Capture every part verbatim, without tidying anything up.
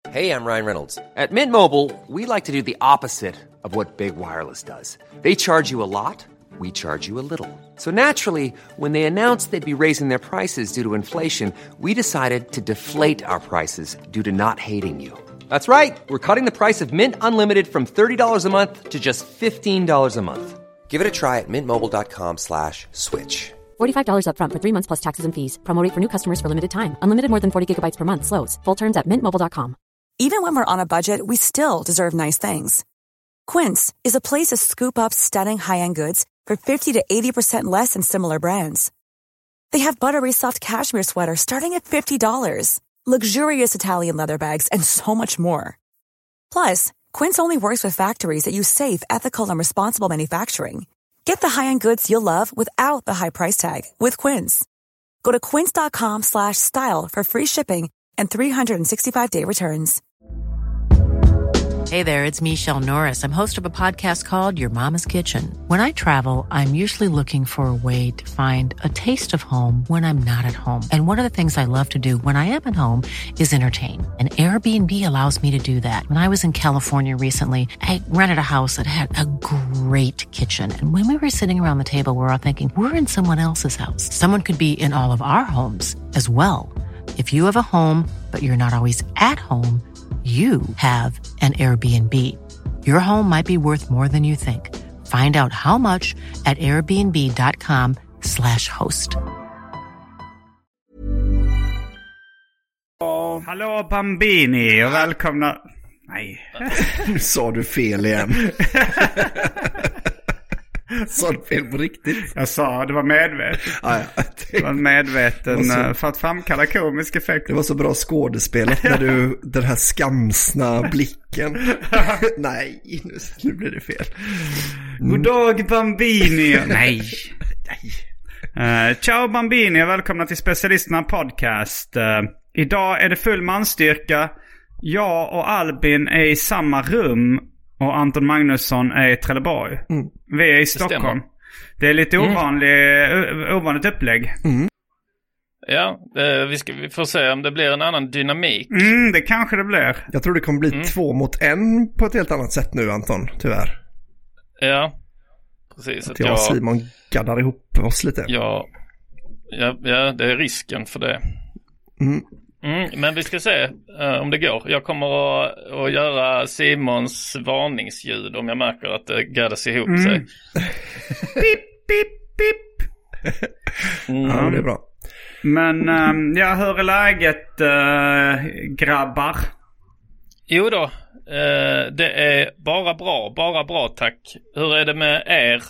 Hey, I'm Ryan Reynolds. At Mint Mobile, we like to do the opposite of what Big Wireless does. They charge you a lot, we charge you a little. So naturally, when they announced they'd be raising their prices due to inflation, we decided to deflate our prices due to not hating you. That's right. We're cutting the price of Mint Unlimited from thirty dollars a month to just fifteen dollars a month. Give it a try at mintmobile.com slash switch. forty-five dollars up front for three months plus taxes and fees. Promo rate for new customers for limited time. Unlimited more than forty gigabytes per month slows. Full terms at mint mobile dot com. Even when we're on a budget, we still deserve nice things. Quince is a place to scoop up stunning high-end goods for fifty to eighty percent less than similar brands. They have buttery soft cashmere sweaters starting at fifty dollars, luxurious Italian leather bags, and so much more. Plus, Quince only works with factories that use safe, ethical, and responsible manufacturing. Get the high-end goods you'll love without the high price tag with Quince. Go to quince.com slash style for free shipping and three sixty-five day returns. Hey there, it's Michelle Norris. I'm host of a podcast called Your Mama's Kitchen. When I travel, I'm usually looking for a way to find a taste of home when I'm not at home. And one of the things I love to do when I am at home is entertain. And Airbnb allows me to do that. When I was in California recently, I rented a house that had a great kitchen. And when we were sitting around the table, we were all thinking, we're in someone else's house. Someone could be in all of our homes as well. If you have a home, but you're not always at home, you have an Airbnb. Your home might be worth more than you think. Find out how much at airbnb.com slash host. Oh, hallå Bambini och välkomna... Nej. Nu sa du fel igen. Sa du fel på riktigt? Jag sa, det var medvetet. Ah, ja. Det var medveten var så... för att framkalla komisk effekt. Det var så bra skådespelat när du, den här skamsna blicken. Nej, nu, nu blir det fel. Mm. God dag Bambini. Nej, nej. Uh, ciao Bambini och välkomna till Specialisterna podcast. Uh, idag är det full manstyrka. Jag och Albin är i samma rum. Och Anton Magnusson är i Trelleborg. Mm. Vi är i Stockholm. Det, det är lite ovanlig, mm. ovanligt upplägg. Mm. Ja, det, vi, ska, vi får se om det blir en annan dynamik. Mm, det kanske det blir. Jag tror det kommer bli mm. två mot en på ett helt annat sätt nu, Anton, tyvärr. Ja, precis. Att, att jag och Simon gaddar ihop oss lite. Ja, ja, ja, det är risken för det. Mm. Mm, men vi ska se uh, om det går. Jag kommer att, att göra Simons varningsljud om jag märker att det gaddas ihop mm. sig. Pip, pip, pip. Mm. Ja, det är bra. Men um, ja, hur är läget, uh, grabbar? Jo då, uh, det är bara bra, bara bra tack. Hur är det med er?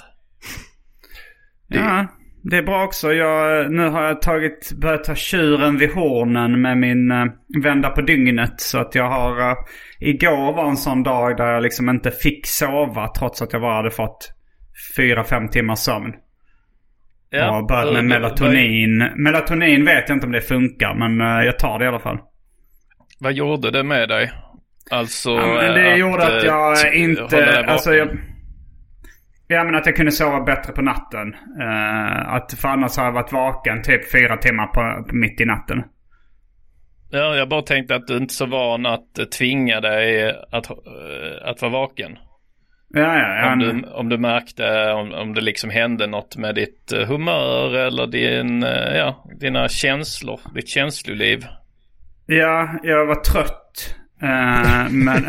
Ja, det är bra också. Jag, nu har jag tagit, börjat ta tjuren vid hornen med min uh, vända på dygnet. Så att jag har, uh, igår var en sån dag där jag liksom inte fick sova trots att jag bara hade fått fyra, fem timmar sömn. Ja, och börjat med melatonin. Melatonin vet jag inte om det funkar, men uh, jag tar det i alla fall. Vad gjorde det med dig? Alltså, ja, men det att, gjorde att jag att, inte... Alltså jag, jag menar att jag kunde sova bättre på natten. Uh, att för annars har jag varit vaken typ fyra timmar på, på mitt i natten. Ja, jag bara tänkte att du inte är så van att tvinga dig att, att vara vaken. Ja, ja, ja. Om, du, om du märkte om, om det liksom hände något med ditt humör eller din, ja, dina känslor, ditt känsloliv. Ja, jag var trött. Uh, men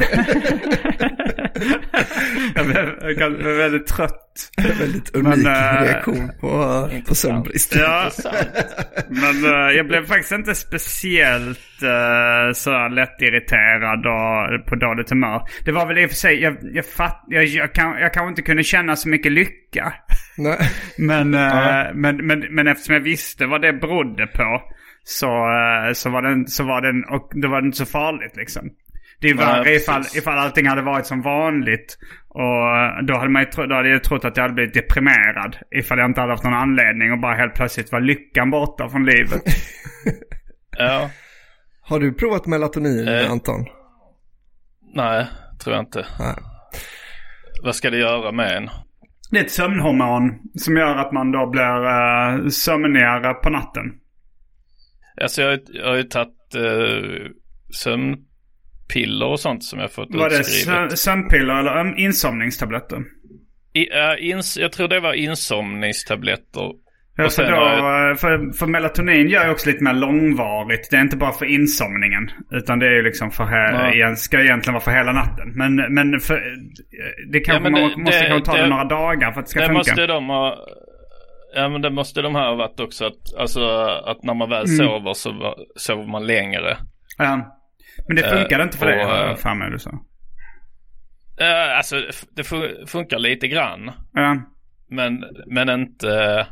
jag blev, jag blev väldigt trött. Väldigt unik men, uh, reaktion på, på sömnbrist. Ja, men uh, jag blev faktiskt inte speciellt uh, så lätt irriterad och på dåligt humör. Det var väl i och för sig jag, jag, fatt, jag, jag, kan, jag kanske inte kunde känna så mycket lycka. Nej. Men, uh, ja. men, men, men eftersom jag visste vad det berodde på så, uh, så var den, så var den och det var inte så farligt liksom. Det är värre ifall, ifall allting hade varit som vanligt. Och då hade, man ju, då hade jag trott att jag hade blivit deprimerad. Ifall jag inte hade haft någon anledning. Och bara helt plötsligt var lyckan borta från livet. Ja. Har du provat melatonin, eh, Anton? Nej, tror jag inte. Nej. Vad ska det göra med en? Det är ett sömnhormon som gör att man då blir uh, sömnigare på natten. Alltså jag, jag har ju tagit uh, sömn piller och sånt som jag fått var utskrivet. Var det sömnpiller eller insomningstabletter? I, uh, ins, jag tror det var insomningstabletter. Ja, för, då, jag... för, för melatonin gör ju också lite mer långvarigt. Det är inte bara för insomningen. Utan det är ju liksom för he- ja. ska egentligen vara för hela natten. Men, men för, det kanske ja, men det, man måste det, kanske ta det, det några dagar för att det ska det funka. Måste de ha, ja men det måste de ha varit också. Att, alltså, att när man väl mm. sover så sover man längre. Ja. Men det funkar uh, inte för dig, uh, fan med du så. Uh, alltså det fun- funkar lite grann. Ja. Men, men inte...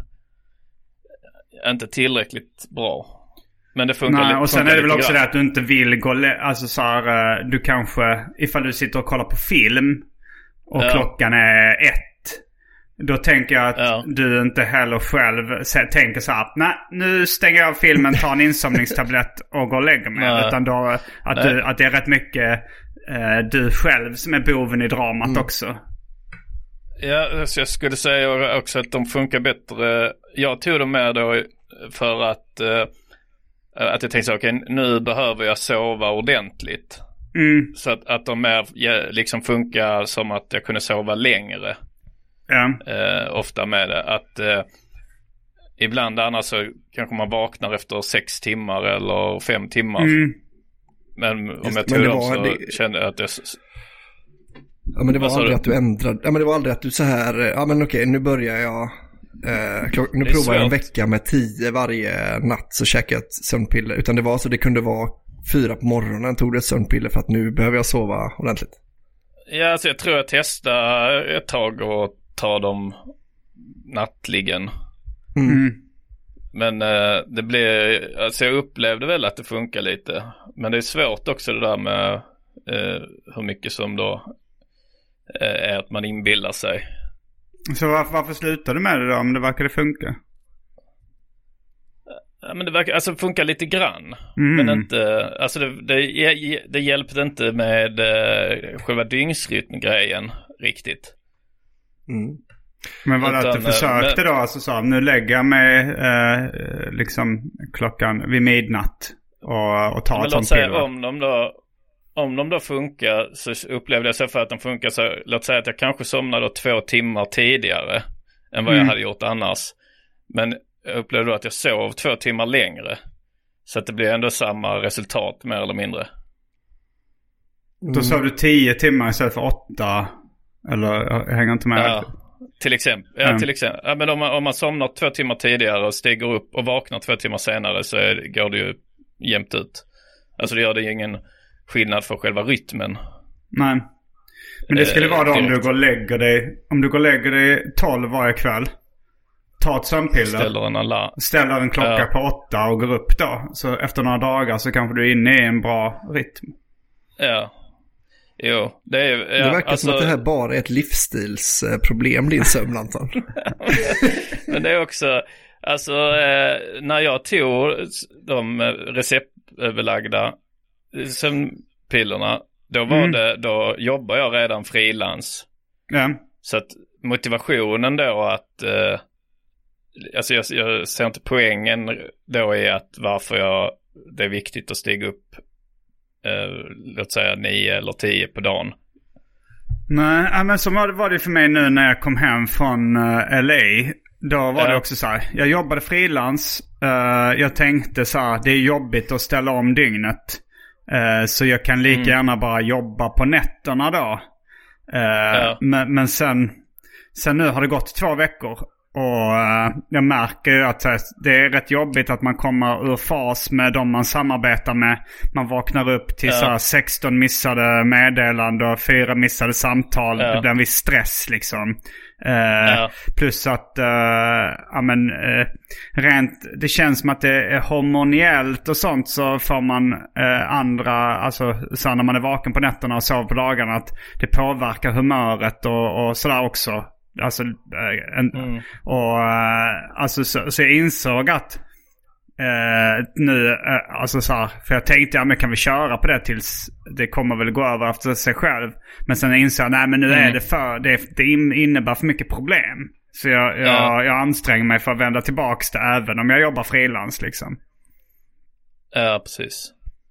inte tillräckligt bra. Men det funkar. Nej, och sen är det väl också grann. det att du inte vill gå le- alltså så här, du kanske ifall du sitter och kollar på film och ja. klockan är ett, då tänker jag att ja. du inte heller själv tänker så att nej, nu stänger jag av filmen, tar en insomningstablett och går och lägger mig. Nej. Utan då att, du, att det är rätt mycket eh, du själv som är boven i dramat mm. också. Ja, så jag skulle säga också att de funkar bättre. Jag tog dem med då för att uh, att jag tänkte så, okej, okay, nu behöver jag sova ordentligt. Mm. Så att, att de mer ja, liksom funkar som att jag kunde sova längre. Ja. Uh, ofta med det. Att uh, ibland annars så kanske man vaknar efter sex timmar eller fem timmar. Mm. Men om Just, jag tog dem så det... kände jag att jag... Ja, men det var aldrig att du ändrade. Ja, men det var aldrig att du så här, ja men okej, nu börjar jag eh, klock, nu provar jag en vecka med tio varje natt så käkar jag ett sömnpiller. Utan det var så det kunde vara fyra på morgonen tog det ett sömnpiller för att nu behöver jag sova ordentligt. Ja, alltså jag tror jag testade ett tag och ta dem nattligen. Mm. Men eh, det blev, alltså jag upplevde väl att det funkar lite. Men det är svårt också det där med eh, hur mycket som då är att man inbillar sig. Så varför, varför slutar du med det då om det verkar det funka? Ja, men det verkar, alltså funkar lite grann. Mm. Men inte, alltså det, det, det hjälpte inte med uh, själva dygnsrytmgrejen riktigt. Mm. Men var det att du försökte men, då? Alltså så, nu lägger jag mig eh, liksom klockan vid midnatt och, och tar ett sånt piller. Om de då Om de då funkar så upplevde jag så för att de funkar så, låt säga att jag kanske somnade då två timmar tidigare än vad mm. jag hade gjort annars. Men jag upplevde då att jag sov två timmar längre. Så att det blir ändå samma resultat mer eller mindre. Mm. Då sov du tio timmar istället för åtta. Eller jag hänger inte med. Ja, till exempel. Ja, mm. till exempel. Ja, men om man, om man somnar två timmar tidigare och stiger upp och vaknar två timmar senare så är, går det ju jämnt ut. Alltså det gör det ju ingen skillnad för själva rytmen. Nej. Men det skulle vara då om du går och lägger dig om du går och lägger dig tolv varje kväll. Ta ett sömnpiller. Ställer en alarm. Ställer en klocka ja. på åtta och går upp då. Så efter några dagar så kanske du är inne i en bra rytm. Ja. Jo, det är ja, det verkar alltså... som att det här bara är ett livsstilsproblem, din sömn, Anton. Men det är också alltså eh, när jag tog de receptbelagda sömnpillerna, då var mm. det, då jobbar jag redan frilans. Ja. Så att motivationen då att eh, alltså jag, jag ser inte poängen då i att varför jag det är viktigt att stiga upp eh, låt säga nio eller tio på dagen. Nej, men så var det för mig nu när jag kom hem från L A. Då var ja. det också så här, jag jobbade frilans. Uh, jag tänkte så här, det är jobbigt att ställa om dygnet. Uh, så jag kan lika mm. gärna bara jobba på nätterna då. Uh, ja. men, men sen, sen nu har det gått två veckor. Och uh, jag märker ju att uh, det är rätt jobbigt att man kommer ur fas med de man samarbetar med. Man vaknar upp till ja. så här, sexton missade meddelanden och fyra missade samtal. Ja. Det blir en viss stress liksom. Uh, ja. Plus att uh, ja, men, uh, rent, det känns som att det är hormoniellt och sånt, så får man uh, andra, alltså så när man är vaken på nätterna och sover på dagarna, att det påverkar humöret och, och sådär också. Alltså, uh, en, mm. och uh, alltså så, så jag insåg att Uh, nu, uh, alltså så här, för jag tänkte, ja men kan vi köra på det tills det kommer väl gå över efter sig själv. Men sen insåg jag, nej men nu mm. är det för, det, det innebär för mycket problem. Så jag, jag, ja. jag anstränger mig för att vända tillbaks det även om jag jobbar frilans liksom. Ja, precis.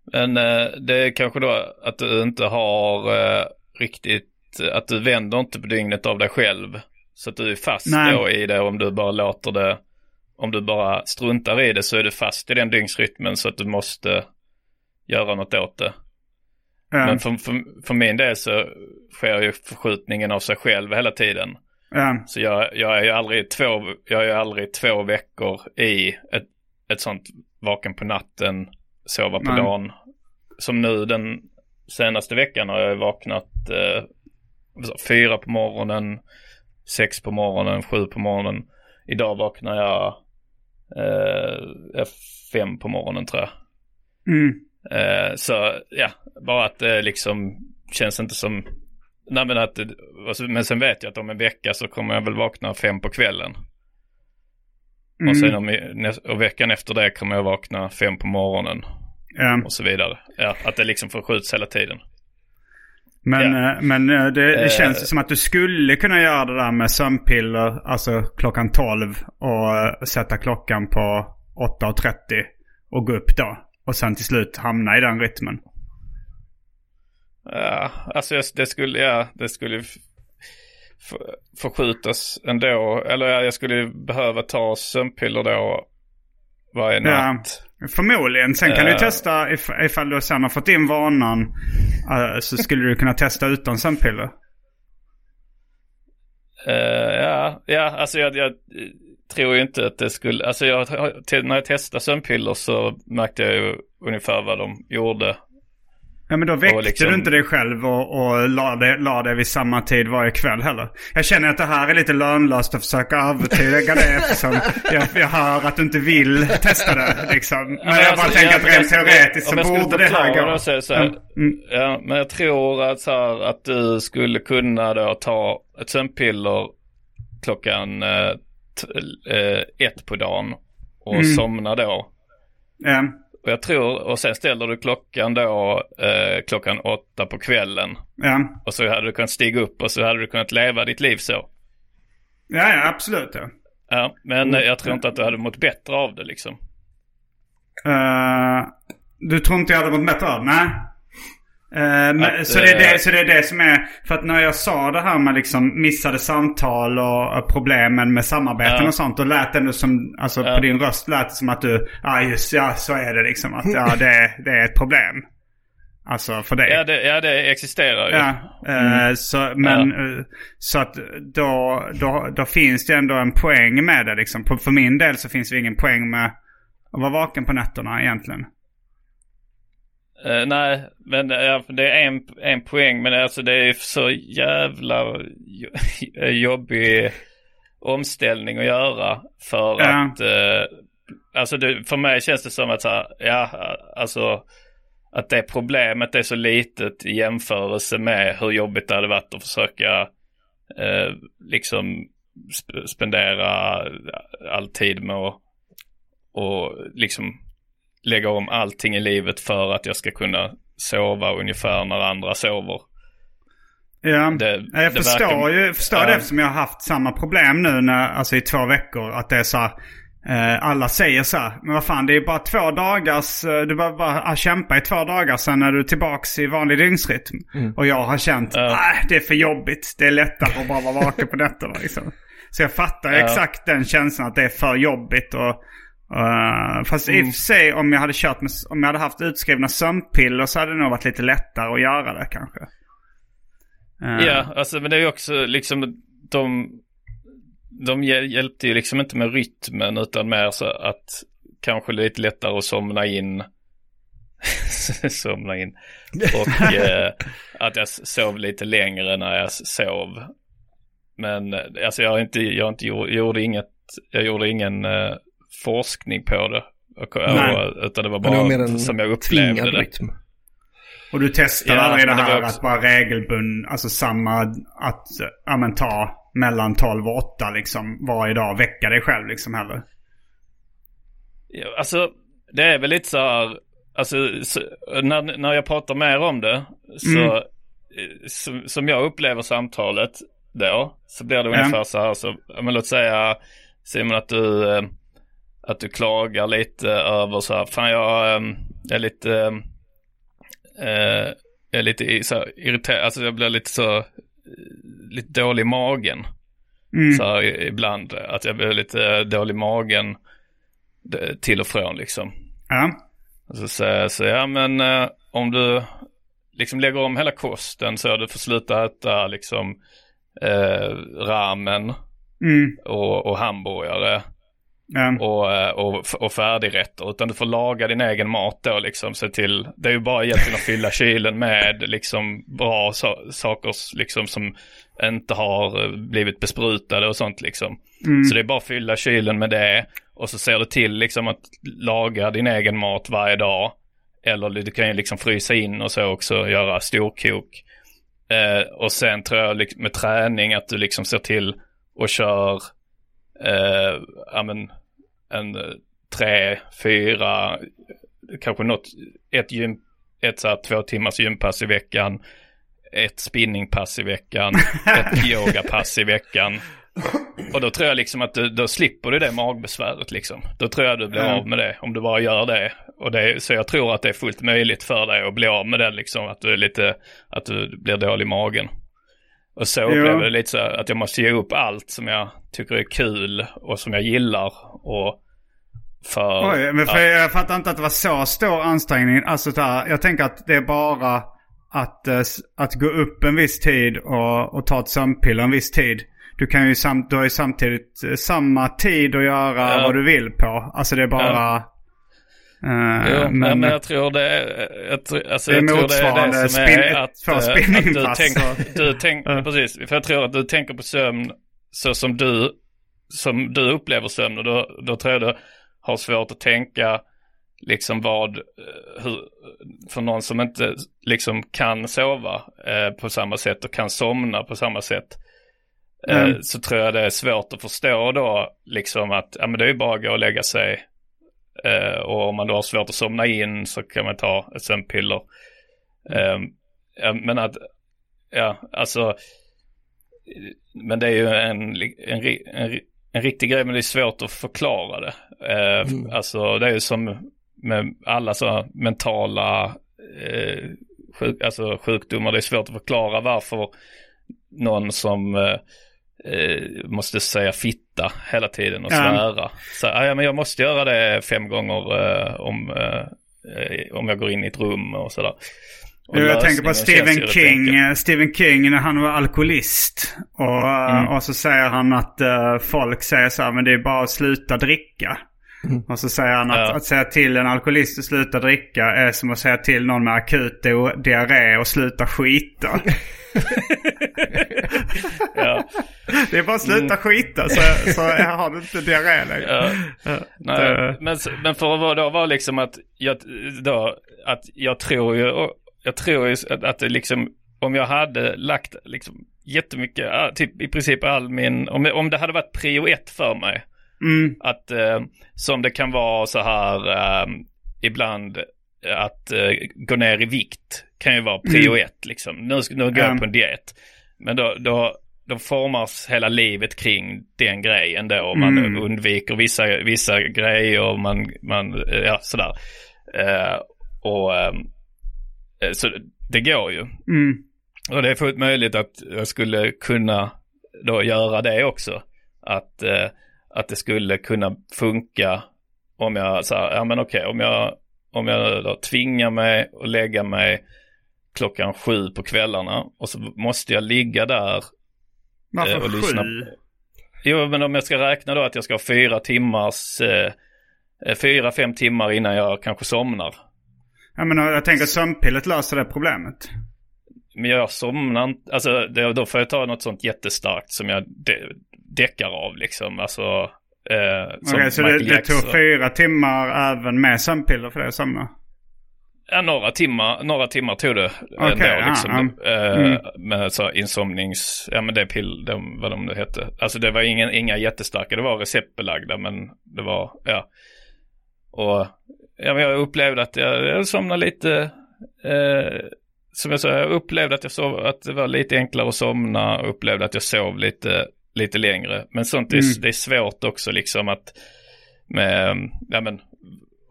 Men eh, det är kanske då att du inte har eh, riktigt, att du vänder inte på dygnet av dig själv. Så att du är fast Nej. då i det om du bara låter det, om du bara struntar i det så är du fast i den dygnsrytmen så att du måste göra något åt det. Mm. Men för, för, för min del så sker ju förskjutningen av sig själv hela tiden. Mm. Så jag, jag är ju aldrig två, jag är aldrig två veckor i ett, ett sånt vaken på natten, sova på mm. dagen. Som nu den senaste veckan har jag vaknat eh, fyra på morgonen, sex på morgonen, sju på morgonen. Idag vaknar jag eh, fem på morgonen tror jag. Mm. Eh, så ja, bara att det liksom känns inte som nej, men, att, men sen vet jag att om en vecka så kommer jag väl vakna fem på kvällen. Mm. Och sen om, och veckan efter det kommer jag vakna fem på morgonen. Mm. Och så vidare. Ja, att det liksom förskjuts hela tiden. Men, ja. men det, det uh, känns som att du skulle kunna göra det där med sömnpiller, alltså klockan tolv och sätta klockan på åtta och trettio och gå upp då. Och sen till slut hamna i den rytmen. Ja, alltså det skulle, ja, det skulle f- förskjutas ändå. Eller ja, jag skulle behöva ta sömnpiller då varje natt. Ja, förmodligen. Sen kan uh, du testa, if, ifall du sen har fått in vanan uh, så skulle du kunna testa utan sömnpiller. Uh, ja, ja, alltså jag... jag tror ju inte att det skulle, alltså jag, när jag testade sömnpiller så märkte jag ju ungefär vad de gjorde. Ja, men då väckte liksom... du inte dig själv och, och la, det, la det vid samma tid varje kväll heller. Jag känner att det här är lite lönlöst att försöka övertyga det eftersom jag, jag hör att du inte vill testa det liksom. Men ja, jag bara alltså, tänker jag, att rent teoretiskt så borde det här gå. Så, så här, mm. Ja, men jag tror att, så här, att du skulle kunna då ta ett sömnpiller klockan eh, ett på dagen och mm. somna då. Mm. Och jag tror, och sen ställer du klockan då eh, klockan åtta på kvällen. Mm. Och så hade du kunnat stiga upp och så hade du kunnat leva ditt liv så. Ja, ja absolut. Ja, ja men mm. jag tror inte att du hade mått bättre av det liksom. Uh, du tror inte jag hade mått bättre av det? Nej. Uh, men, att, så, det är det, så det är det som är. För att när jag sa det här med liksom missade samtal och, och problemen med samarbeten ja. och sånt, då lät det ändå som, alltså ja. på din röst lät det som att du, ja just ja så är det liksom att ja det, det är ett problem. Alltså för dig. Ja det, ja, det existerar ju. Ja, mm. uh, så, men ja. uh, så att då, då, då finns det ändå en poäng med det liksom. På, för min del så finns det ingen poäng med att vara vaken på nätterna egentligen. Uh, nej, men uh, det är en, en poäng, men alltså det är så jävla jobbig omställning att göra för uh. att uh, alltså det, för mig känns det som att så här, ja, alltså att det problemet är så litet i jämförelse med hur jobbigt det hade varit att försöka uh, liksom sp- spendera all tid med att och liksom lägga om allting i livet för att jag ska kunna sova ungefär när andra sover. Ja, det, jag det förstår verkar... ju förstår ja. det eftersom jag har haft samma problem nu när, alltså i två veckor att det är så eh, alla säger så här, men vad fan det är bara två dagars du behöver bara ah, kämpa i två dagar sen är du tillbaks i vanlig dygnsrytm. Mm. Och jag har känt ja. äh, det är för jobbigt, det är lättare att bara vara vaken på nätterna liksom. Så jag fattar ja. exakt den känslan att det är för jobbigt och Uh, fast mm. i och för sig om jag hade kört med, om jag hade haft utskrivna sömnpiller så hade det nog varit lite lättare att göra det kanske. Uh. Ja, alltså men det är ju också liksom de de hjälpte ju liksom inte med rytmen utan mer så att kanske lite lättare att somna in somna in och uh, att jag sov lite längre när jag sov. Men alltså jag har inte jag har inte gjort, jag gjorde inget jag gjorde ingen uh, forskning på det och, och, utan det var bara det var som jag upplevde det. Rytm. Och du testade ja, aldrig det här det också... att bara regelbund, alltså samma att ja, men, ta mellan tolv och åtta liksom varje dag, väcka dig själv liksom heller. Ja, alltså det är väl lite så här, alltså så, när, när jag pratar mer om det så, mm. så som jag upplever samtalet då så blir det ungefär mm. så här så, men låt säga Simon att du att du klagar lite över så här, fan jag är lite eh, är lite så irriterad, alltså jag blir lite så lite dålig i magen. Mm. Så här, ibland att jag blir lite dålig i magen till och från liksom. Ja. Så säger jag så, ja men eh, om du liksom lägger om hela kosten så du får sluta äta liksom eh, ramen mm. och, och hamburgare mm. och, och, och färdigrätter, utan du får laga din egen mat då liksom, se till, det är ju bara egentligen att fylla kylen med liksom bra so- saker liksom som inte har blivit besprutade och sånt liksom. Mm. Så det är bara att fylla kylen med det, och så ser du till liksom att laga din egen mat varje dag. Eller du kan ju liksom frysa in och så också, göra storkok. Eh, och sen tror jag med träning att du liksom ser till och kör eh, ja, men, en tre, fyra, kanske något, ett, gym, ett så här, två timmars gympass i veckan, ett spinningpass i veckan, ett yogapass i veckan. Och då tror jag liksom att du, då slipper du det magbesväret liksom. Då tror jag du blir mm. av med det om du bara gör det. Och det, så jag tror att det är fullt möjligt för dig att bli av med det liksom, att du är lite, att du blir dålig i magen. Och så upplever jag det lite så att jag måste ge upp allt som jag tycker är kul och som jag gillar. Och för Oj, men för att, jag fattar inte att det var så stor ansträngning. Alltså där, jag tänker att det är bara att, att gå upp en viss tid och, och ta ett sömnpiller en viss tid. Du kan ju samt, du har ju samtidigt samma tid att göra ja. vad du vill på. Alltså det är bara... Ja. Uh, jo, men, nej, men jag tror det är... Jag, alltså, det är jag tror det är det som spin, är att, att du tänker... Du tänk, uh. Precis, för jag tror att du tänker på sömn så som du, som du upplever sömn. Och då, då tror jag du har svårt att tänka liksom vad... Hur, för någon som inte liksom kan sova eh, på samma sätt och kan somna på samma sätt. Mm. Så tror jag det är svårt att förstå då liksom att ja, men det är ju bara att gå och lägga sig, eh, och om man då har svårt att somna in så kan man ta ett sömnpiller. Mm. Eh, men att ja, alltså men det är ju en, en, en, en riktig grej, men det är svårt att förklara det. Eh, mm. Alltså det är ju som med alla så mentala eh, sjuk, alltså sjukdomar, det är svårt att förklara varför någon som eh, måste säga fitta hela tiden och svära. Ja. Så ja, men jag måste göra det fem gånger eh, om, eh, om jag går in i ett rum och sådär. Och jag tänker på Stephen King, Stephen King när han var alkoholist. Och, mm. och så säger han att uh, folk säger så här, men det är bara att sluta dricka. Mm. Och så säger han att, ja. att säga till en alkoholist att sluta dricka är som att säga till någon med akut diarré och sluta skita. Ja. Det är bara att sluta mm. skita så, så har du inte diarré längre. Ja. Ja. Nej, det... men, men för att vara då var liksom att jag, då, att jag tror ju jag tror ju att, att det liksom, om jag hade lagt liksom jättemycket, typ i princip all min, om, om det hade varit prio ett för mig. Mm. Att eh, som det kan vara så här eh, ibland att eh, gå ner i vikt kan ju vara prio mm. ett liksom. Nu, nu går jag mm. på en diet. Men då, då, då formas hela livet kring den grejen då. Och man mm. undviker vissa, vissa grejer och man, man ja sådär. Eh, och eh, så det går ju. Mm. Och det är fullt möjligt att jag skulle kunna då göra det också. Att eh, att det skulle kunna funka om jag så här, ja men okej, om jag om jag då tvingar mig att lägga mig klockan sju på kvällarna och så måste jag ligga där eh, och lyssna. Jo, men om jag ska räkna då att jag ska ha fyra timmars eh, fyra, fem timmar innan jag kanske somnar. Ja, men jag tänker att sömnpillet löser det problemet. Men jag somnar inte, alltså det, då får jag ta något sånt jättestarkt som jag de, däckar av liksom, alltså eh, Okej, okay, så det, det tog fyra timmar även med sömnpiller för det att somna? Ja, några timmar, några timmar tog det okay, ändå ja, liksom, ja. Eh, mm. med så insomnings, ja men det pill, de, vad de nu hette. Alltså det var ingen, inga jättestarka, det var receptbelagda, men det var, ja. Och ja, men jag upplevde att jag, jag somnade lite, eh, som jag sa, jag upplevde att jag sov, att det var lite enklare att somna, och upplevde att jag sov lite, lite längre. Men sånt är, mm. det är svårt också liksom att med, ja men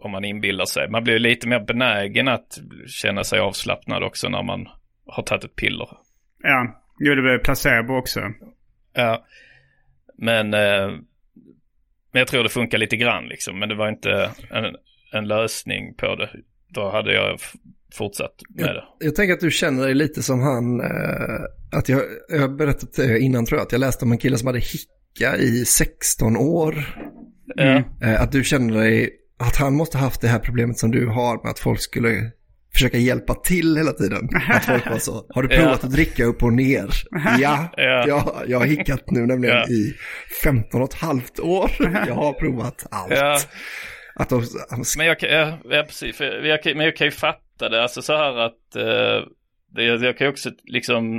om man inbillar sig. Man blir lite mer benägen att känna sig avslappnad också när man har tagit ett piller. Ja, jo, det blir placebo också. Ja, men, eh, men jag tror det funkar lite grann liksom. Men det var inte en, en lösning på det. Då hade jag f- fortsatt med jag, det. Jag tänker att du känner dig lite som han, eh, att jag, jag har berättat det innan tror jag, att jag läste om en kille som hade hicka i sexton år. Mm. Eh, att du känner dig, att han måste haft det här problemet som du har med att folk skulle försöka hjälpa till hela tiden. Att folk var så, har du provat Ja. att dricka upp och ner? Ja, Ja. Jag, jag har hickat nu nämligen Ja. i femton och ett halvt år. Jag har provat allt. Ja. Att de, Men jag kan, ja, ja, precis, för jag kan, men jag kan ju fatta det. Alltså så här att eh, det, jag kan ju också liksom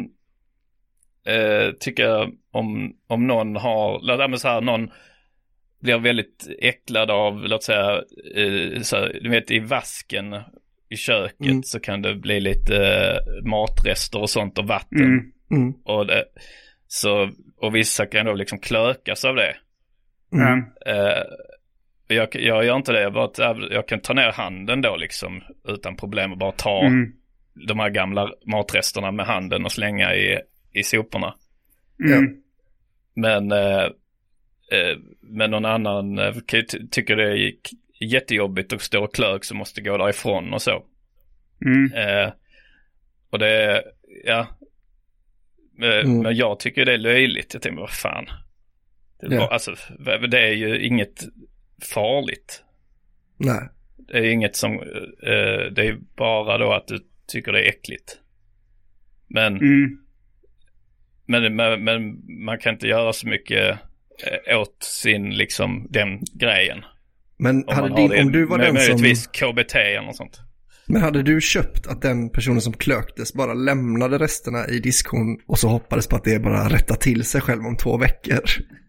eh, tycka om, om någon har, låt mig så här, någon blir väldigt äcklad av, låt säga, eh, så här, du vet i vasken i köket mm. så kan det bli lite eh, matrester och sånt och vatten. Mm. Mm. Och, det, så, och vissa kan då liksom klökas av det. Mm. Eh, jag, jag gör inte det, jag, bara, jag kan ta ner handen då liksom utan problem och bara ta Mm. de här gamla matresterna med handen och slänga i, i soporna. Mm. Men eh, eh, men någon annan eh, ty- tycker det är jättejobbigt att stå och klök så måste gå därifrån och så. Mm. Eh, och det ja eh, Mm. men jag tycker det är löjligt. Jag tänker, vad fan. Det är, Ja. bara, alltså, det är ju inget farligt. nej. Det är inget som eh, det är bara då att du tycker det är äckligt. Men Mm. men, men, men man kan inte göra så mycket eh, åt sin liksom den grejen. Men Om, hade man har din, det, om du var den som... möjligtvis K B T eller något sånt. Men hade du köpt att den personen som klöktes bara lämnade resterna i diskon och så hoppades på att det bara rätta till sig själv om två veckor?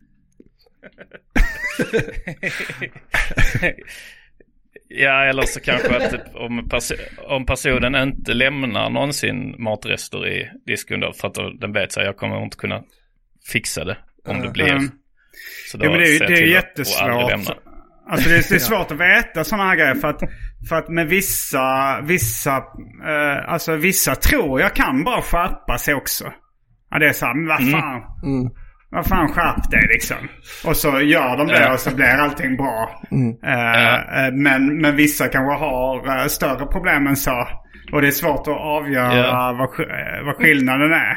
Ja, eller så kanske att om, pers- om personen inte lämnar någonsin matrester i diskon då, för att den vet sig jag kommer inte kunna fixa det om det blir. Mm. Så då Ja, men det är, ser det är till att- och aldrig jättesvårt. lämna. Alltså det är, det är svårt att veta sådana här grejer för att, för att med vissa, vissa, eh, alltså vissa tror jag kan bara skärpa sig också. Ja, det är så här, men vad fan, Mm. vad fan skärp dig liksom. Och så gör de det Ja. och så blir allting bra. Mm. Eh, Ja. eh, men, men vissa kanske har eh, större problem än så. Och det är svårt att avgöra Ja. vad, sk- eh, vad skillnaden är.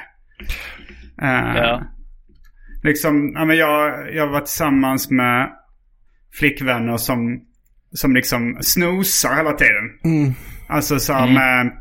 Eh, Ja. Liksom, ja, men jag, jag var tillsammans med flickvänner som, som liksom snosar hela tiden. Mm. Alltså så här med,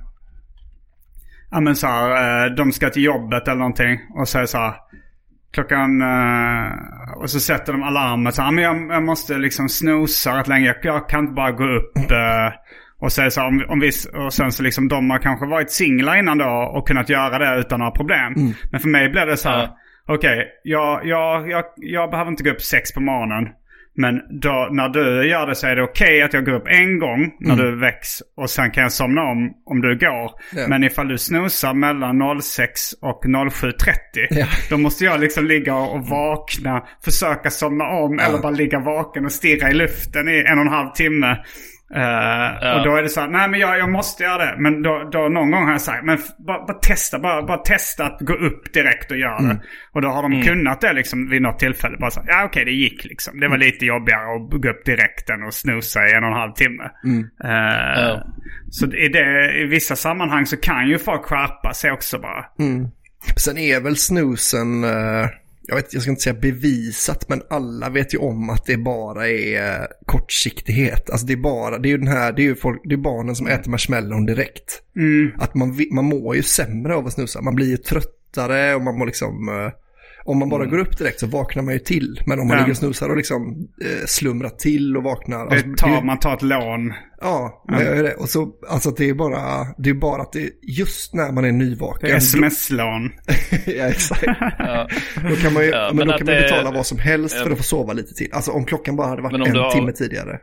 ja men så här, eh, de ska till jobbet eller någonting och så är det så här, klockan, eh, och så sätter de alarmet så här, men jag, jag måste liksom snosa rätt länge, jag, jag kan inte bara gå upp eh, och så är det så här, om, om vi, och sen så liksom de har kanske varit singlar innan då och kunnat göra det utan några problem. Mm. Men för mig blev det så här, Ja. okej, okay, jag, jag, jag, jag behöver inte gå upp sex på morgonen. Men då, när du gör det så är det okej okay att jag går upp en gång när Mm. du väcks. Och sen kan jag somna om om du går. Ja. Men ifall du snosar mellan sex och sju trettio. Ja. Då måste jag liksom ligga och vakna. Försöka somna om. Ja. Eller bara ligga vaken och stirra i luften i en och en halv timme. Uh, Ja. Och då är det så här, nej men jag, jag måste göra det. Men då, då någon gång har jag sagt, men f- bara, bara testa, bara, bara testa att gå upp direkt och göra Mm. det. Och då har de Mm. kunnat det liksom vid något tillfälle. Bara så, ja okej det gick liksom. Det var lite jobbigare att gå upp direkt än att snosa i en och en halv timme. Mm. Uh, Ja. Så i, det, i vissa sammanhang så kan ju folk skärpa sig också bara. Mm. Sen är väl snusen, eh, jag, vet, jag ska inte säga bevisat, men alla vet ju om att det bara är eh, kortsiktighet. Alltså det är bara, det är ju den här, det är ju folk, det är barnen som äter marshmallow direkt. Mm. Att man, vi- man mår ju sämre av att snusa. Man blir ju tröttare och man mår liksom, eh, om man bara Mm. går upp direkt så vaknar man ju till. Men om man Ja. ligger och snusar och liksom eh, slumrar till och vaknar. Alltså, Det tar, det- man tar ett lån. Ja, man gör ju det. Och så, alltså det är bara, det är bara att det just när man är nyvaken. Sms-lån. Ja, exakt. Ja. Då kan man ju, Ja, men men då att kan man ju det- betala vad som helst Ja. för att få sova lite till. Alltså om klockan bara hade Men varit om en du har- timme tidigare.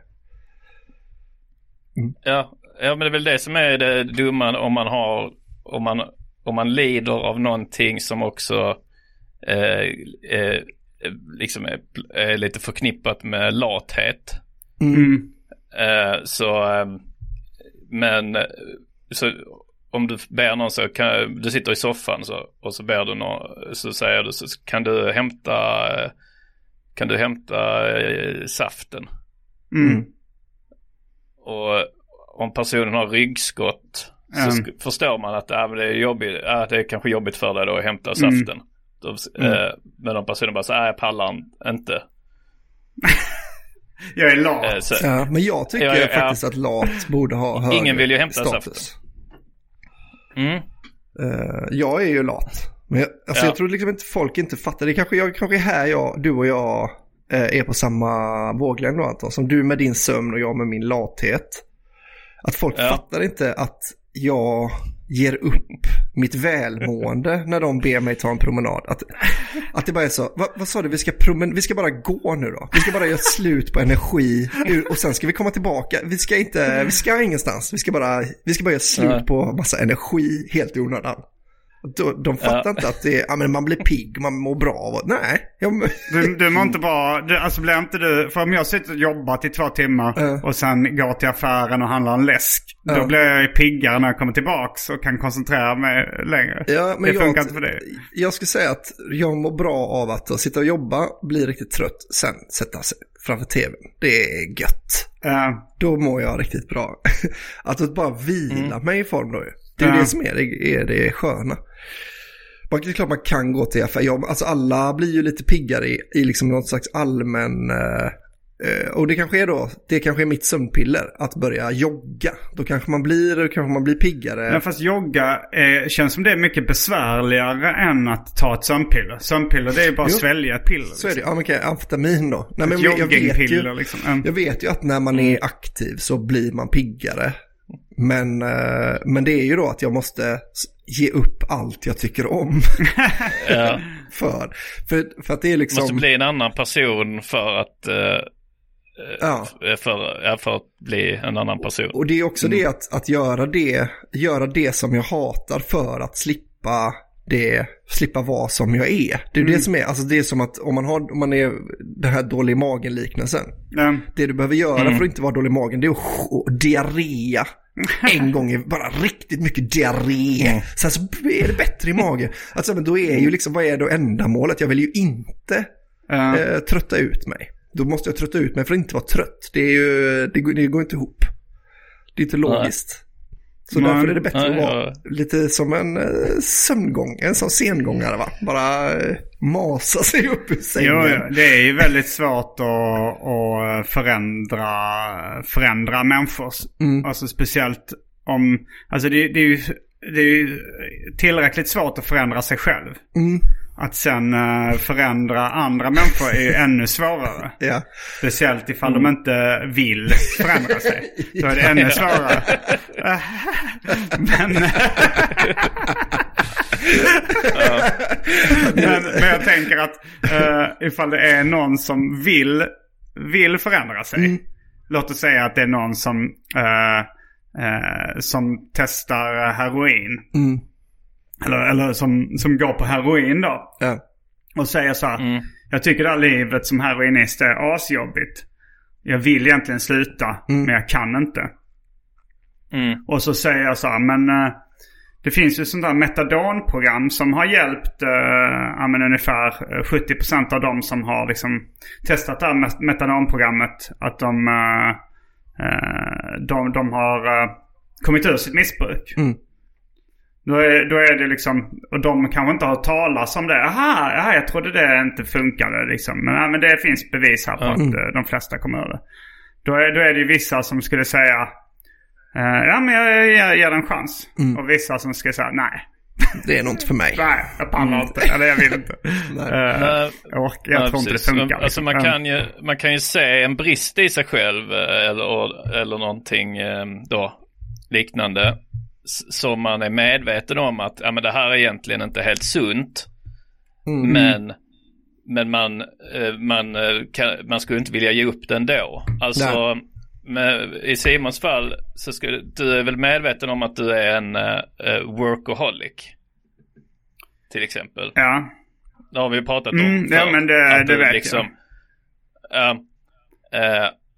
Ja, ja, men det är väl det som är det dumma om man har om man, om man lider av någonting som också eh, eh, liksom är, är lite förknippat med lathet. Mm. Uh, så, um, men så om du ber någon så kan, du sitter i soffan så, och så ber du någon, så säger du så kan du hämta kan du hämta uh, saften. Mm. Och om personen har ryggskott mm. så sk- förstår man att äh, det är jobbigt, äh, det är kanske jobbigt för dig då att hämta saften. Mm. Då, mm. uh, men om personen bara så äh, jag pallar inte. Jag är lat. Så, ja, men jag tycker jag, jag, faktiskt att lat borde ha högre ingen vill ju hämta status. saften. Mm. Uh, jag är ju lat. Men jag, alltså ja. jag tror liksom inte folk inte fattar. Det kanske, jag, kanske är här jag, du och jag uh, är på samma våglängd då, Anton. Som du med din sömn och jag med min lathet. Att folk ja. fattar inte att jag ger upp mitt välmående när de ber mig ta en promenad. Att, att det bara är så, vad, vad sa du, vi ska, promen- vi ska bara gå nu då. Vi ska bara göra slut på energi och sen ska vi komma tillbaka. Vi ska inte, vi ska ingenstans. Vi ska bara, vi ska bara göra slut ja. på massa energi helt i onödan. De, de fattar ja. inte att det är, ja, men man blir pigg, man mår bra av. Nej. Jag... Du, du mår inte bra. Du, alltså blir inte du, för om jag sitter och jobbat i två timmar uh. och sen går till affären och handlar en läsk. Uh. Då blir jag ju piggare när jag kommer tillbaks och kan koncentrera mig längre. Ja, men det funkar inte för dig. Jag skulle säga att jag mår bra av att sitta och jobba, bli riktigt trött, sen sätta sig framför tvn. Det är gött. Uh. Då mår jag riktigt bra. Att bara vila mm. mig i form då ju. Det är ju ja. det som är det, är det sköna. Man, det är klart man kan gå till affär. Jag, alltså alla blir ju lite piggare i, i liksom något slags allmän... Eh, och det kanske är då, det kanske är mitt sömnpiller, att börja jogga. Då kanske man blir, då kanske man blir piggare. Men fast jogga eh, känns som det är mycket besvärligare än att ta ett sömnpiller. Sömnpiller, det är bara att svälja ett piller. Så är det, ja men okej, amfetamin då. Nej, men jag, vet ju, liksom. mm. jag vet ju att när man är aktiv så blir man piggare. Men, eh, men det är ju då att jag måste ge upp allt jag tycker om. ja. för, för, för att det är liksom... måste bli en annan person för att, eh, ja. för, för att bli en annan person. Och det är också mm. det att, att göra det göra det som jag hatar för att slippa det, slippa vara som jag är. Det är mm. det som är, alltså det är som att om man har, om man är den här dålig i magen liknelsen. Mm. Det du behöver göra mm. för att inte vara dålig i magen, det är att att diarrea en gång är bara riktigt mycket diarré. Mm. Sen så är det bättre i magen. Alltså men då är ju liksom, vad är då ändamålet? Jag vill ju inte mm. eh, trötta ut mig. Då måste jag trötta ut mig för att inte vara trött. Det är ju, det går, det går inte ihop. Det är inte logiskt. Så man, därför är det bättre ja, att vara ja. lite som en uh, sömngång, en sån sengångare va? Bara uh, masa sig upp ur sängen. Jo, ja. Det är ju väldigt svårt att, att förändra, förändra människor. Mm. Alltså speciellt om, alltså det, det, är ju, det är ju tillräckligt svårt att förändra sig själv. Mm. Att sen uh, förändra andra människor är ju ännu svårare. Ja. Speciellt ifall mm. de inte vill förändra sig. Då är det ännu svårare. men, men, men jag tänker att uh, ifall det är någon som vill, vill förändra sig. Mm. Låt oss säga att det är någon som, uh, uh, som testar heroin. Mm. Eller, eller som, som går på heroin då. Ja. Och säger så här. Mm. Jag tycker det här livet som heroinist är asjobbigt. Jag vill egentligen sluta. Mm. Men jag kan inte. Mm. Och så säger jag så här. Men uh, det finns ju sånt där metadonprogram som har hjälpt uh, ja, men ungefär sjuttio procent av dem som har liksom testat det här metadonprogrammet. Att de, uh, uh, de, de har uh, kommit ur sitt missbruk. Mm. Då är, då är det liksom, och de kanske inte har talas om det. Aha, aha jag trodde det inte funkade liksom. Men, ja, men det finns bevis här på mm. att de flesta kommer över det. Då är, då är det ju vissa som skulle säga eh, ja men jag, jag ger en chans. Mm. Och vissa som skulle säga nej. Det är nog inte för mig. Nej, jag pallar inte. Eller jag vill inte. Nej. Uh, nej. Och jag nej, tror inte det funkar. Men, alltså man kan, ju, man kan ju se en brist i sig själv eller, eller någonting då liknande. Som man är medveten om att ja, men det här är egentligen inte helt sunt. Mm. Men, men man, man, kan, man skulle inte vilja ge upp den då. Alltså med, i Simons fall så skulle, du är väl medveten om att du är en uh, workaholic. Till exempel. Ja. Det har vi pratat om. Mm, ja men det, det vet liksom, jag. Uh, uh,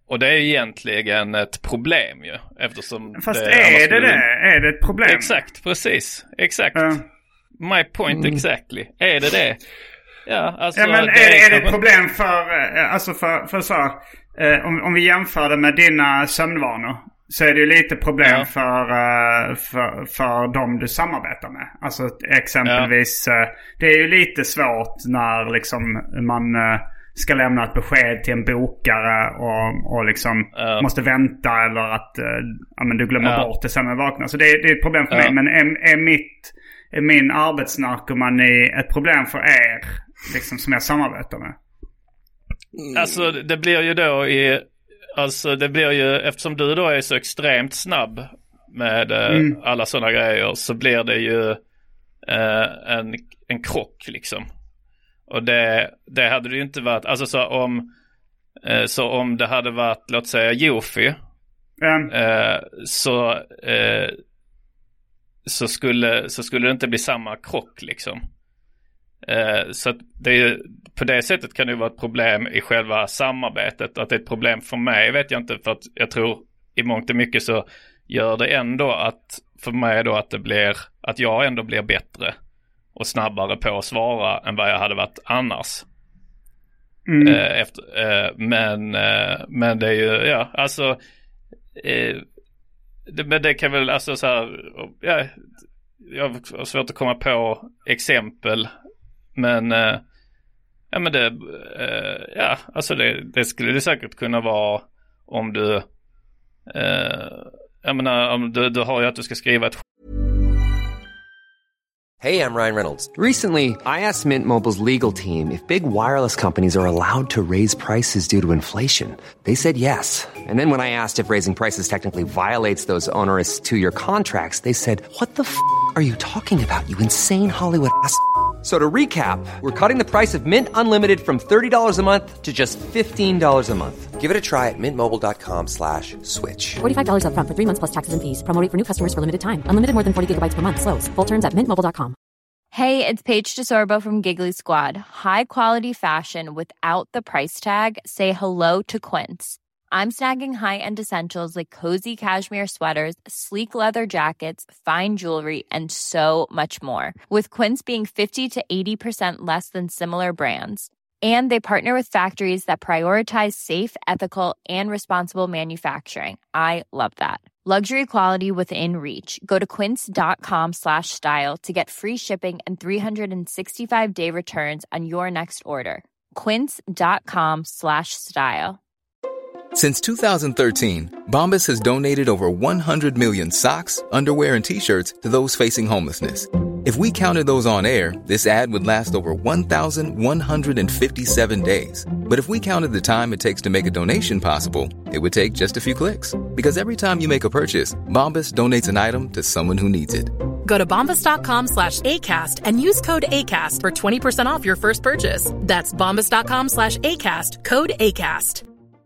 Och det är egentligen ett problem ju. Eftersom Fast det, är skulle... det det? Är det ett problem? Exakt, precis. Exakt. Uh. My point mm. exactly. Är det det? Ja, alltså... Ja, men det är, är, är det ett problem för... Alltså för, för så eh, om, om vi jämför det med dina sömnvanor. Så är det ju lite problem ja. för, uh, för, för dem du samarbetar med. Alltså exempelvis... Ja. Uh, det är ju lite svårt när liksom man... Uh, ska lämna ett besked till en bokare och, och liksom ja. måste vänta eller att uh, ja, men du glömmer ja. bort det sen när du vaknar. Så det, det är ett problem för ja. mig. Men är, är, mitt, är min arbetsnarkomani ett problem för er liksom, som jag samarbetar med? Mm. Alltså det blir ju då i... Alltså det blir ju... Eftersom du då är så extremt snabb med uh, mm. alla sådana grejer så blir det ju uh, en, en krock liksom. Och det, det hade det ju inte varit. Alltså så om eh, så om det hade varit, låt säga Jofi mm. eh, så eh, så skulle så skulle det inte bli samma krock liksom. Eh, så att det är ju, på det sättet kan det ju vara ett problem i själva samarbetet. Att det är ett problem för mig vet jag inte, för att jag tror i mångt och mycket så gör det ändå att för mig då att det blir att jag ändå blir bättre och snabbare på att svara än vad jag hade varit annars. Mm. Eh, efter, eh, men, eh, men det är ju, ja, alltså eh, det, men det kan väl, alltså så här, ja, jag har svårt att komma på exempel, men eh, ja, men det, eh, ja, alltså det, det skulle det säkert kunna vara om du, eh, jag menar, om du, du har ju att du ska skriva ett. Hey, I'm Ryan Reynolds. Recently, I asked Mint Mobile's legal team if big wireless companies are allowed to raise prices due to inflation. They said yes. And then when I asked if raising prices technically violates those onerous two-year contracts, they said, what the f*** are you talking about, you insane Hollywood ass f- So to recap, we're cutting the price of Mint Unlimited from thirty dollars a month to just fifteen dollars a month. Give it a try at mintmobile.com slash switch. forty-five dollars up front for three months plus taxes and fees. Promo rate for new customers for limited time. Unlimited more than forty gigabytes per month. Slows full terms at mint mobile dot com. Hey, it's Paige DeSorbo from Giggly Squad. High quality fashion without the price tag. Say hello to Quince. I'm snagging high-end essentials like cozy cashmere sweaters, sleek leather jackets, fine jewelry, and so much more. With Quince being fifty to eighty percent less than similar brands. And they partner with factories that prioritize safe, ethical, and responsible manufacturing. I love that. Luxury quality within reach. Go to quince.com slash style to get free shipping and three sixty-five day returns on your next order. Quince.com slash style. Since two thousand thirteen, Bombas has donated over one hundred million socks, underwear, and T-shirts to those facing homelessness. If we counted those on air, this ad would last over one thousand one hundred fifty-seven days. But if we counted the time it takes to make a donation possible, it would take just a few clicks. Because every time you make a purchase, Bombas donates an item to someone who needs it. Go to bombas.com slash ACAST and use code ACAST for twenty percent off your first purchase. That's bombas.com slash ACAST, code ACAST.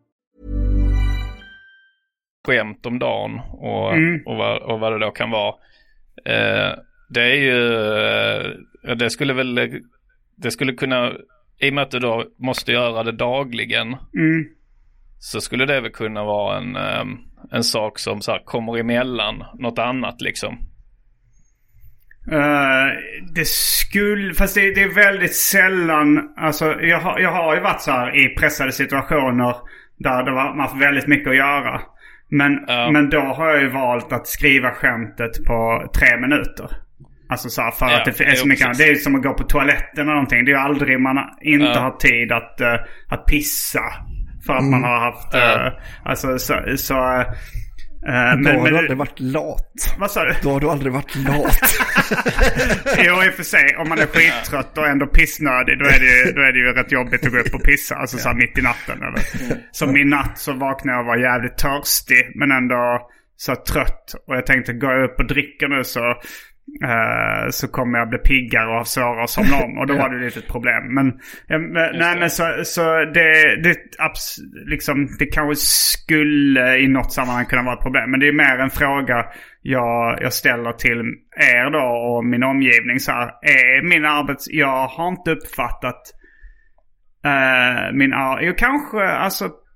Skämt om dagen och, mm. och, vad, och vad det då kan vara. Eh, det är ju eh, det skulle väl det skulle kunna, i och med att du då måste göra det dagligen, mm. så skulle det väl kunna vara en, eh, en sak som så här, kommer emellan något annat liksom. Uh, det skulle, fast det, det är väldigt sällan, alltså jag har, jag har ju varit så här i pressade situationer där det var, man får väldigt mycket att göra. Men, uh. men då har jag ju valt att skriva skämtet på tre minuter. Alltså så här, för ja, att det är så mycket annat. Det är ju som att gå på toaletten eller någonting. Det är ju aldrig man inte uh. har tid att, uh, att pissa. För att mm. man har haft uh. Uh, alltså så... så uh, då men, har men, du aldrig varit lat. Vad sa du? Då har du aldrig varit lat. Jo, i och för sig. Om man är skittrött och ändå pissnödig, då är det ju, då är det ju rätt jobbigt att gå upp och pissa. Alltså så här mitt i natten. Eller? Mm. Som i natt så vaknade jag och var jävligt törstig, men ändå så trött. Och jag tänkte, går jag upp och dricker nu så... Uh, så kommer jag bli piggare och ha svårare att somna om. Och då var det lite ett problem. Men, ja, men nej, men så, så det, det, abs, liksom, det kanske skulle i något sammanhang kunna vara ett problem. Men det är mer en fråga jag, jag ställer till er då och min omgivning. Så här, är min arbets... Jag har inte uppfattat uh, min... Jag kanske... Alltså,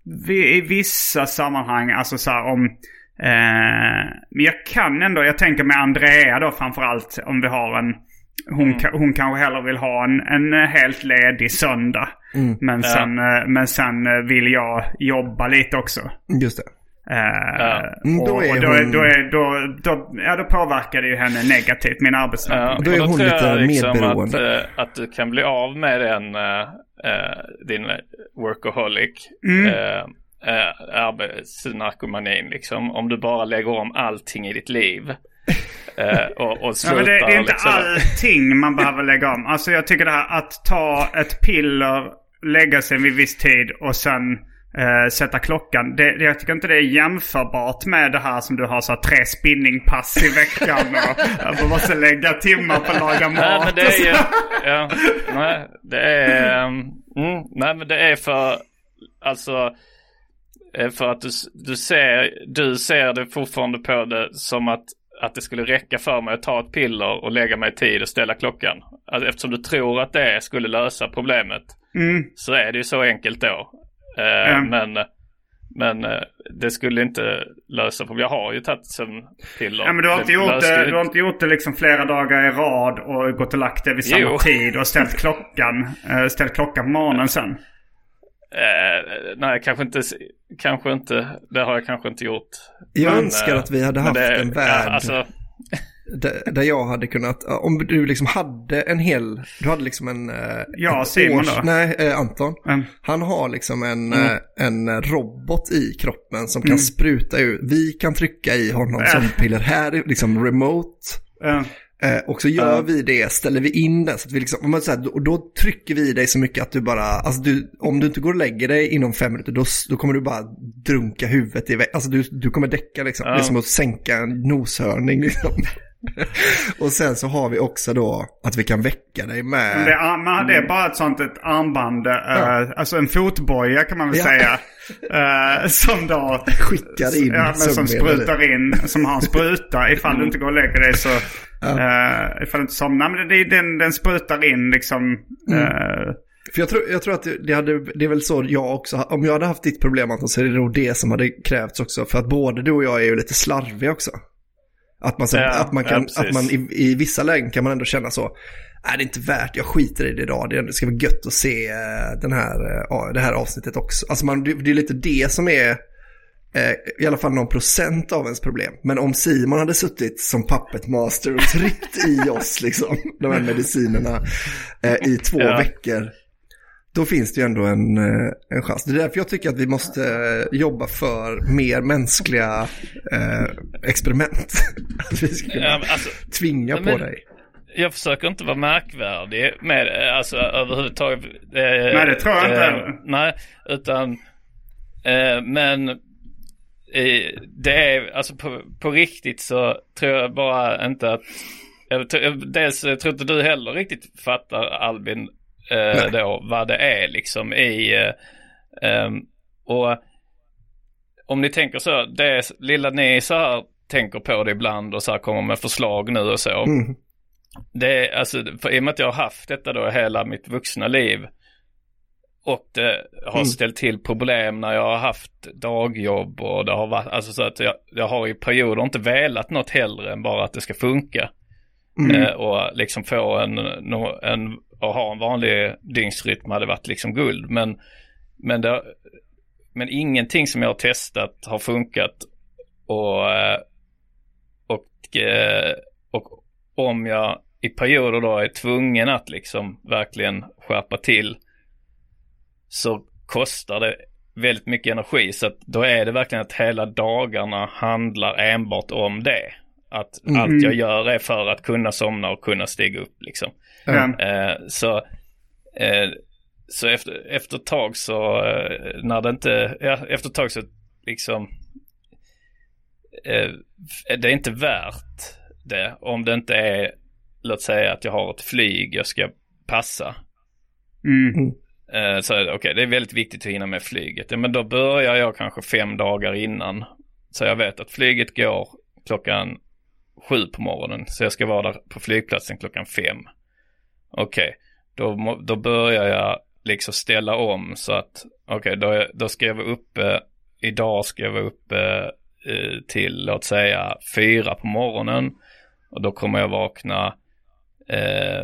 vi, i vissa sammanhang, alltså så här om... Eh, men jag kan ändå, jag tänker med Andrea då framförallt, om vi har en... Hon, mm. hon kanske hellre vill ha en, en helt ledig söndag. Mm. Men, sen, ja. men sen vill jag jobba lite också. Just det. Uh, ja. Och, då, är och då, hon... då, är, då, då, ja, då påverkar det ju henne negativt, min arbetsdag. Ja, då är hon lite liksom medberoende. Att, att du kan bli av med den, uh, din workaholic, mm. uh, uh, arbetsnarkomanin liksom. Om du bara lägger om allting i ditt liv. Uh, och, och ja, men det, det är inte liksom allting man behöver lägga om. Alltså jag tycker det här att ta ett piller, lägga sig vid viss tid och sen uh, sätta klockan. Det, det, jag tycker inte det är jämförbart med det här som du har så här, tre spinningpass i veckan och man måste lägga timmar på att laga mat. Nej, men det är ju, ja, nej, det är um, mm, nej men det är för alltså för att du, du ser du ser det fortfarande på det som att att det skulle räcka för mig att ta ett piller och lägga mig tid och ställa klockan. Alltså, eftersom du tror att det skulle lösa problemet, mm. så är det ju så enkelt då. Eh, mm. Men, men eh, det skulle inte lösa problemet. Jag har ju tagit sömnpiller. Ja, men du har inte, gjort det, du har inte gjort det liksom flera dagar i rad och gått och lagt det vid samma jo. tid och ställt klockan, äh, ställt klockan på morgonen sen. Eh, nej, kanske inte, kanske inte. Det har jag kanske inte gjort. Jag men, önskar att vi hade haft det, en värld ja, alltså... där, där jag hade kunnat, om du liksom hade en hel, du hade liksom en ja, Simon års, då. Nej, eh, Anton. Mm. Han har liksom en, mm. en robot i kroppen som kan mm. spruta ut. Vi kan trycka i honom äh. som piller här, liksom remote. Mm. Eh, och så gör uh. vi det, ställer vi in den så att vi liksom, om man så här, och då trycker vi dig så mycket att du bara, alltså du, om du inte går och lägger dig inom fem minuter då, då kommer du bara drunka huvudet i väg, alltså du, du kommer däcka liksom, uh. det är som att sänka en noshörning liksom. Och sen så har vi också då att vi kan väcka dig med det är, man, det är bara ett sånt ett armband, ja. uh, alltså en fotboja kan man väl ja. säga, uh, som då skickar in, ja, som sprutar in, som har en spruta ifall mm. du inte går och lägger dig så ja. uh, ifall du inte somnar, men det, den, den sprutar in liksom uh, mm. För jag tror, jag tror att det, det, hade, det är väl så jag också, om jag hade haft ditt problem Anton, så är det nog det som hade krävts också, för att både du och jag är ju lite slarviga också. Att man, så, ja, att man kan, ja, att man i, i vissa lägen kan man ändå känna så, är det inte värt, jag skiter i det idag, det ska vara gött att se den här, det här avsnittet också. Alltså man, det är lite det som är eh, i alla fall någon procent av ens problem. Men om Simon hade suttit som puppet master och tryckt i oss liksom, de här medicinerna eh, i två ja. veckor, då finns det ju ändå en, en chans. Det är därför jag tycker att vi måste jobba för mer mänskliga eh, experiment. Att vi ska kunna ja, alltså, tvinga men, på dig. Jag försöker inte vara märkvärdig med alltså överhuvudtaget. Eh, nej, det tror jag inte. Eh, nej, utan eh, men eh, det är alltså på, på riktigt så tror jag bara inte att jag, dels jag tror inte du heller riktigt fattar, Albin, Uh, då, vad det är liksom i uh, um, och om ni tänker så, det lilla ni så här tänker på det ibland och så här kommer med förslag nu och så mm. det är alltså, för i och med att jag har haft detta då hela mitt vuxna liv och det har mm. ställt till problem när jag har haft dagjobb och det har varit, alltså så att jag, jag har i perioder inte velat något hellre än bara att det ska funka mm. uh, och liksom få en, no, en och ha en vanlig dygnsrytm hade varit liksom guld. Men, men, det, men ingenting som jag har testat har funkat. Och, och, och om jag i perioder då är tvungen att liksom verkligen skärpa till, så kostar det väldigt mycket energi. Så att då är det verkligen att hela dagarna handlar enbart om det. Att mm. allt jag gör är för att kunna somna och kunna stiga upp liksom. Mm. Eh, så eh, så efter, efter ett tag så eh, när det inte ja, efter ett tag så liksom eh, det är inte värt det om det inte är, låt säga att jag har ett flyg jag ska passa. Mm. Eh, så okej, okay, det är väldigt viktigt att hinna med flyget. Ja, men då börjar jag kanske fem dagar innan, så jag vet att flyget går klockan sju på morgonen, så jag ska vara där på flygplatsen klockan fem. Okej, okay. då, då börjar jag liksom ställa om så att okej, okay, då, då ska jag vara uppe, idag ska jag vara uppe eh, till låt säga fyra på morgonen och då kommer jag vakna eh,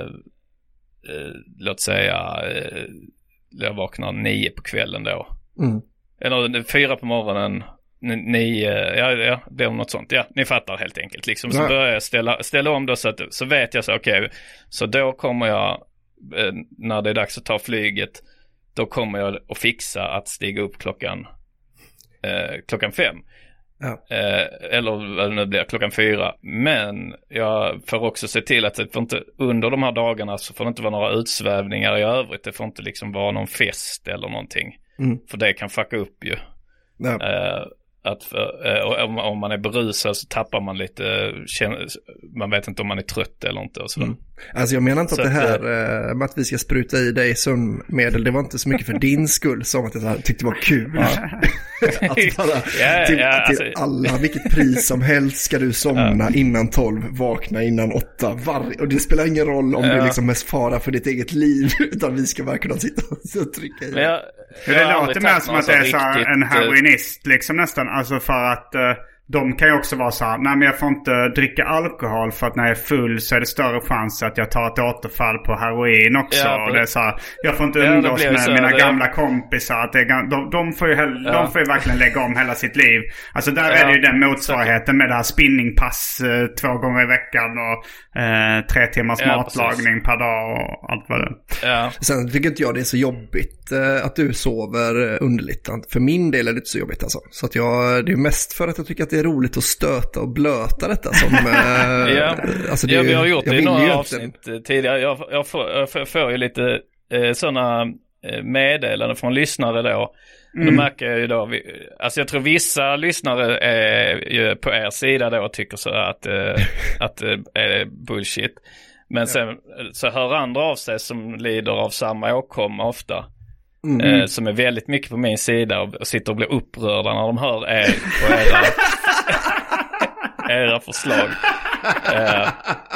eh, låt säga eh, jag vaknar nio på kvällen då. Mm. Eller fyra på morgonen, nio, ja, ja, det är något sånt. Ja, ni fattar helt enkelt. Liksom, så ja. börjar jag ställa, ställa om då så att så vet jag så okej, okay, så då kommer jag eh, när det är dags att ta flyget, då kommer jag att fixa att stiga upp klockan eh, klockan fem. Ja. Eh, eller vad det nu blir, klockan fyra. Men jag får också se till att det får inte, under de här dagarna så får det inte vara några utsvävningar i övrigt. Det får inte liksom vara någon fest eller någonting. Mm. För det kan fucka upp ju. Ja. Eh, att för, eh, om, om man är berusad så tappar man lite, känner, man vet inte om man är trött eller inte och så. Mm. Alltså jag menar inte så att det här att, eh, med att vi ska spruta i dig sömnmedel, det var inte så mycket för din skull som att jag tyckte det var kul. Ja. Att bara ja, till, ja, till alltså, alla, vilket pris som helst ska du somna ja. innan tolv, vakna innan åtta. Var, och det spelar ingen roll om ja. det liksom mest fara för ditt eget liv, utan vi ska bara kunna sitta och trycka i. Men jag, jag det låter mer som att det är så en heroinist liksom nästan, alltså för att uh, de kan ju också vara så här, nej men jag får inte dricka alkohol för att när jag är full så är det större chans att jag tar ett återfall på heroin också. Ja, och det är så här, jag får inte umgås ja, med mina det. gamla kompisar. Att det är, de, de, får ju hell, ja. de får ju verkligen lägga om hela sitt liv. Alltså där ja. är det ju den motsvarigheten med det här spinningpass eh, två gånger i veckan och eh, tre timmars ja, matlagning precis. per dag och allt vad det är. Ja. Sen tycker inte jag det är så jobbigt eh, att du sover underligt. För min del är det inte så jobbigt alltså. Så att jag, det är mest för att jag tycker att det är roligt att stöta och blöta detta som... Eh, ja, alltså det, ja, vi har gjort det i några avsnitt en... tidigare. Jag, jag, får, jag får, får ju lite eh, sådana eh, meddelanden från lyssnare då. Mm. Då märker jag ju då, vi, alltså jag tror vissa lyssnare är ju på er sida då och tycker så att, eh, att det är bullshit. Men sen ja. så hör andra av sig som lider av samma åkomma ofta. Mm. Eh, som är väldigt mycket på min sida och, och sitter och blir upprörda när de hör er och era, era förslag. Uh.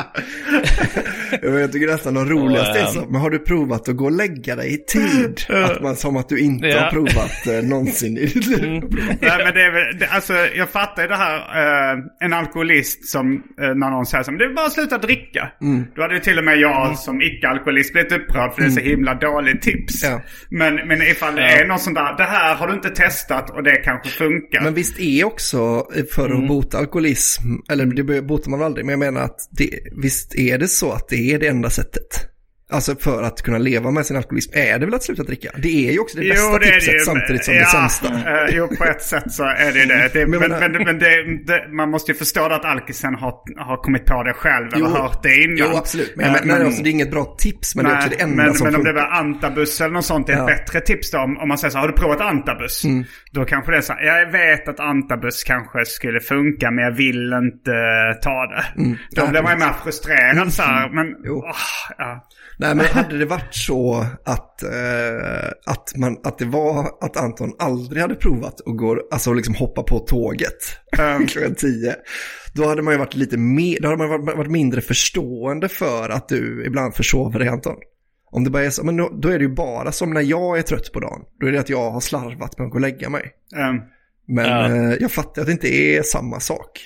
Jag tycker nästan de roligaste är så, men har du provat att gå och lägga dig i tid? Att man, som att du inte ja. har provat eh, någonsin i ditt liv. Mm. Nej, men det är väl, det, alltså jag fattar ju det här, eh, en alkoholist som eh, när någon säger så, men det är bara att sluta dricka. Mm. Då hade ju till och med jag mm. som icke-alkoholist blivit upprörd för det är så himla dåligt tips. Ja. Men, men ifall det är någon sån där, det här har du inte testat och det kanske funkar. Men visst är också för att mm. bota alkoholism, eller det botar man aldrig, men jag menar att det, visst är det så att det är det enda sättet. Alltså för att kunna leva med sin alkoholism är det väl att sluta dricka. Det är ju också det bästa jo, det tipset det samtidigt som ja, det sämsta. Uh, jo, på ett sätt så är det det. det men men, men, men det, det, man måste ju förstå att alkisen har, har kommit på det själv eller jo, hört det innan. Jo, absolut. Men, uh, men, men alltså, det är inget bra tips, men nej, det är också det enda men, som Men funkar. om det var antabus eller något sånt är ja. ett bättre tips då. Om, om man säger så, har du provat antabus? Mm. Då kanske det är så, jag vet att antabus kanske skulle funka, men jag vill inte ta det. Mm. Då ja, blir man ju mer frustrerad mm. så här, men åh, ja. Nej, men hade det varit så att, eh, att, man, att det var att Anton aldrig hade provat att gå, alltså liksom hoppa på tåget um. klockan tio, då hade man ju varit lite mer, då hade man varit, varit mindre förstående för att du ibland försover dig, Anton. Om det bara är så, men då, då är det ju bara som när jag är trött på dagen. Då är det att jag har slarvat med att gå och lägga mig. Um. Men ja. eh, jag fattar att det inte är samma sak.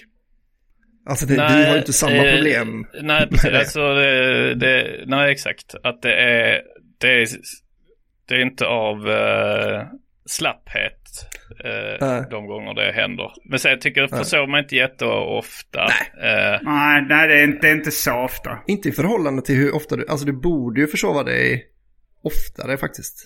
Alltså det, nej, vi har ju inte samma eh, problem. Nej, precis. Alltså det, det, nej, exakt. Att det är, det är, det är inte av uh, slapphet uh, äh. de gånger det händer. Men så jag tycker, försover man inte jätteofta. Nej, uh, nej, nej det, är inte, det är inte så ofta. Inte i förhållande till hur ofta du, alltså du borde ju försova dig oftare faktiskt.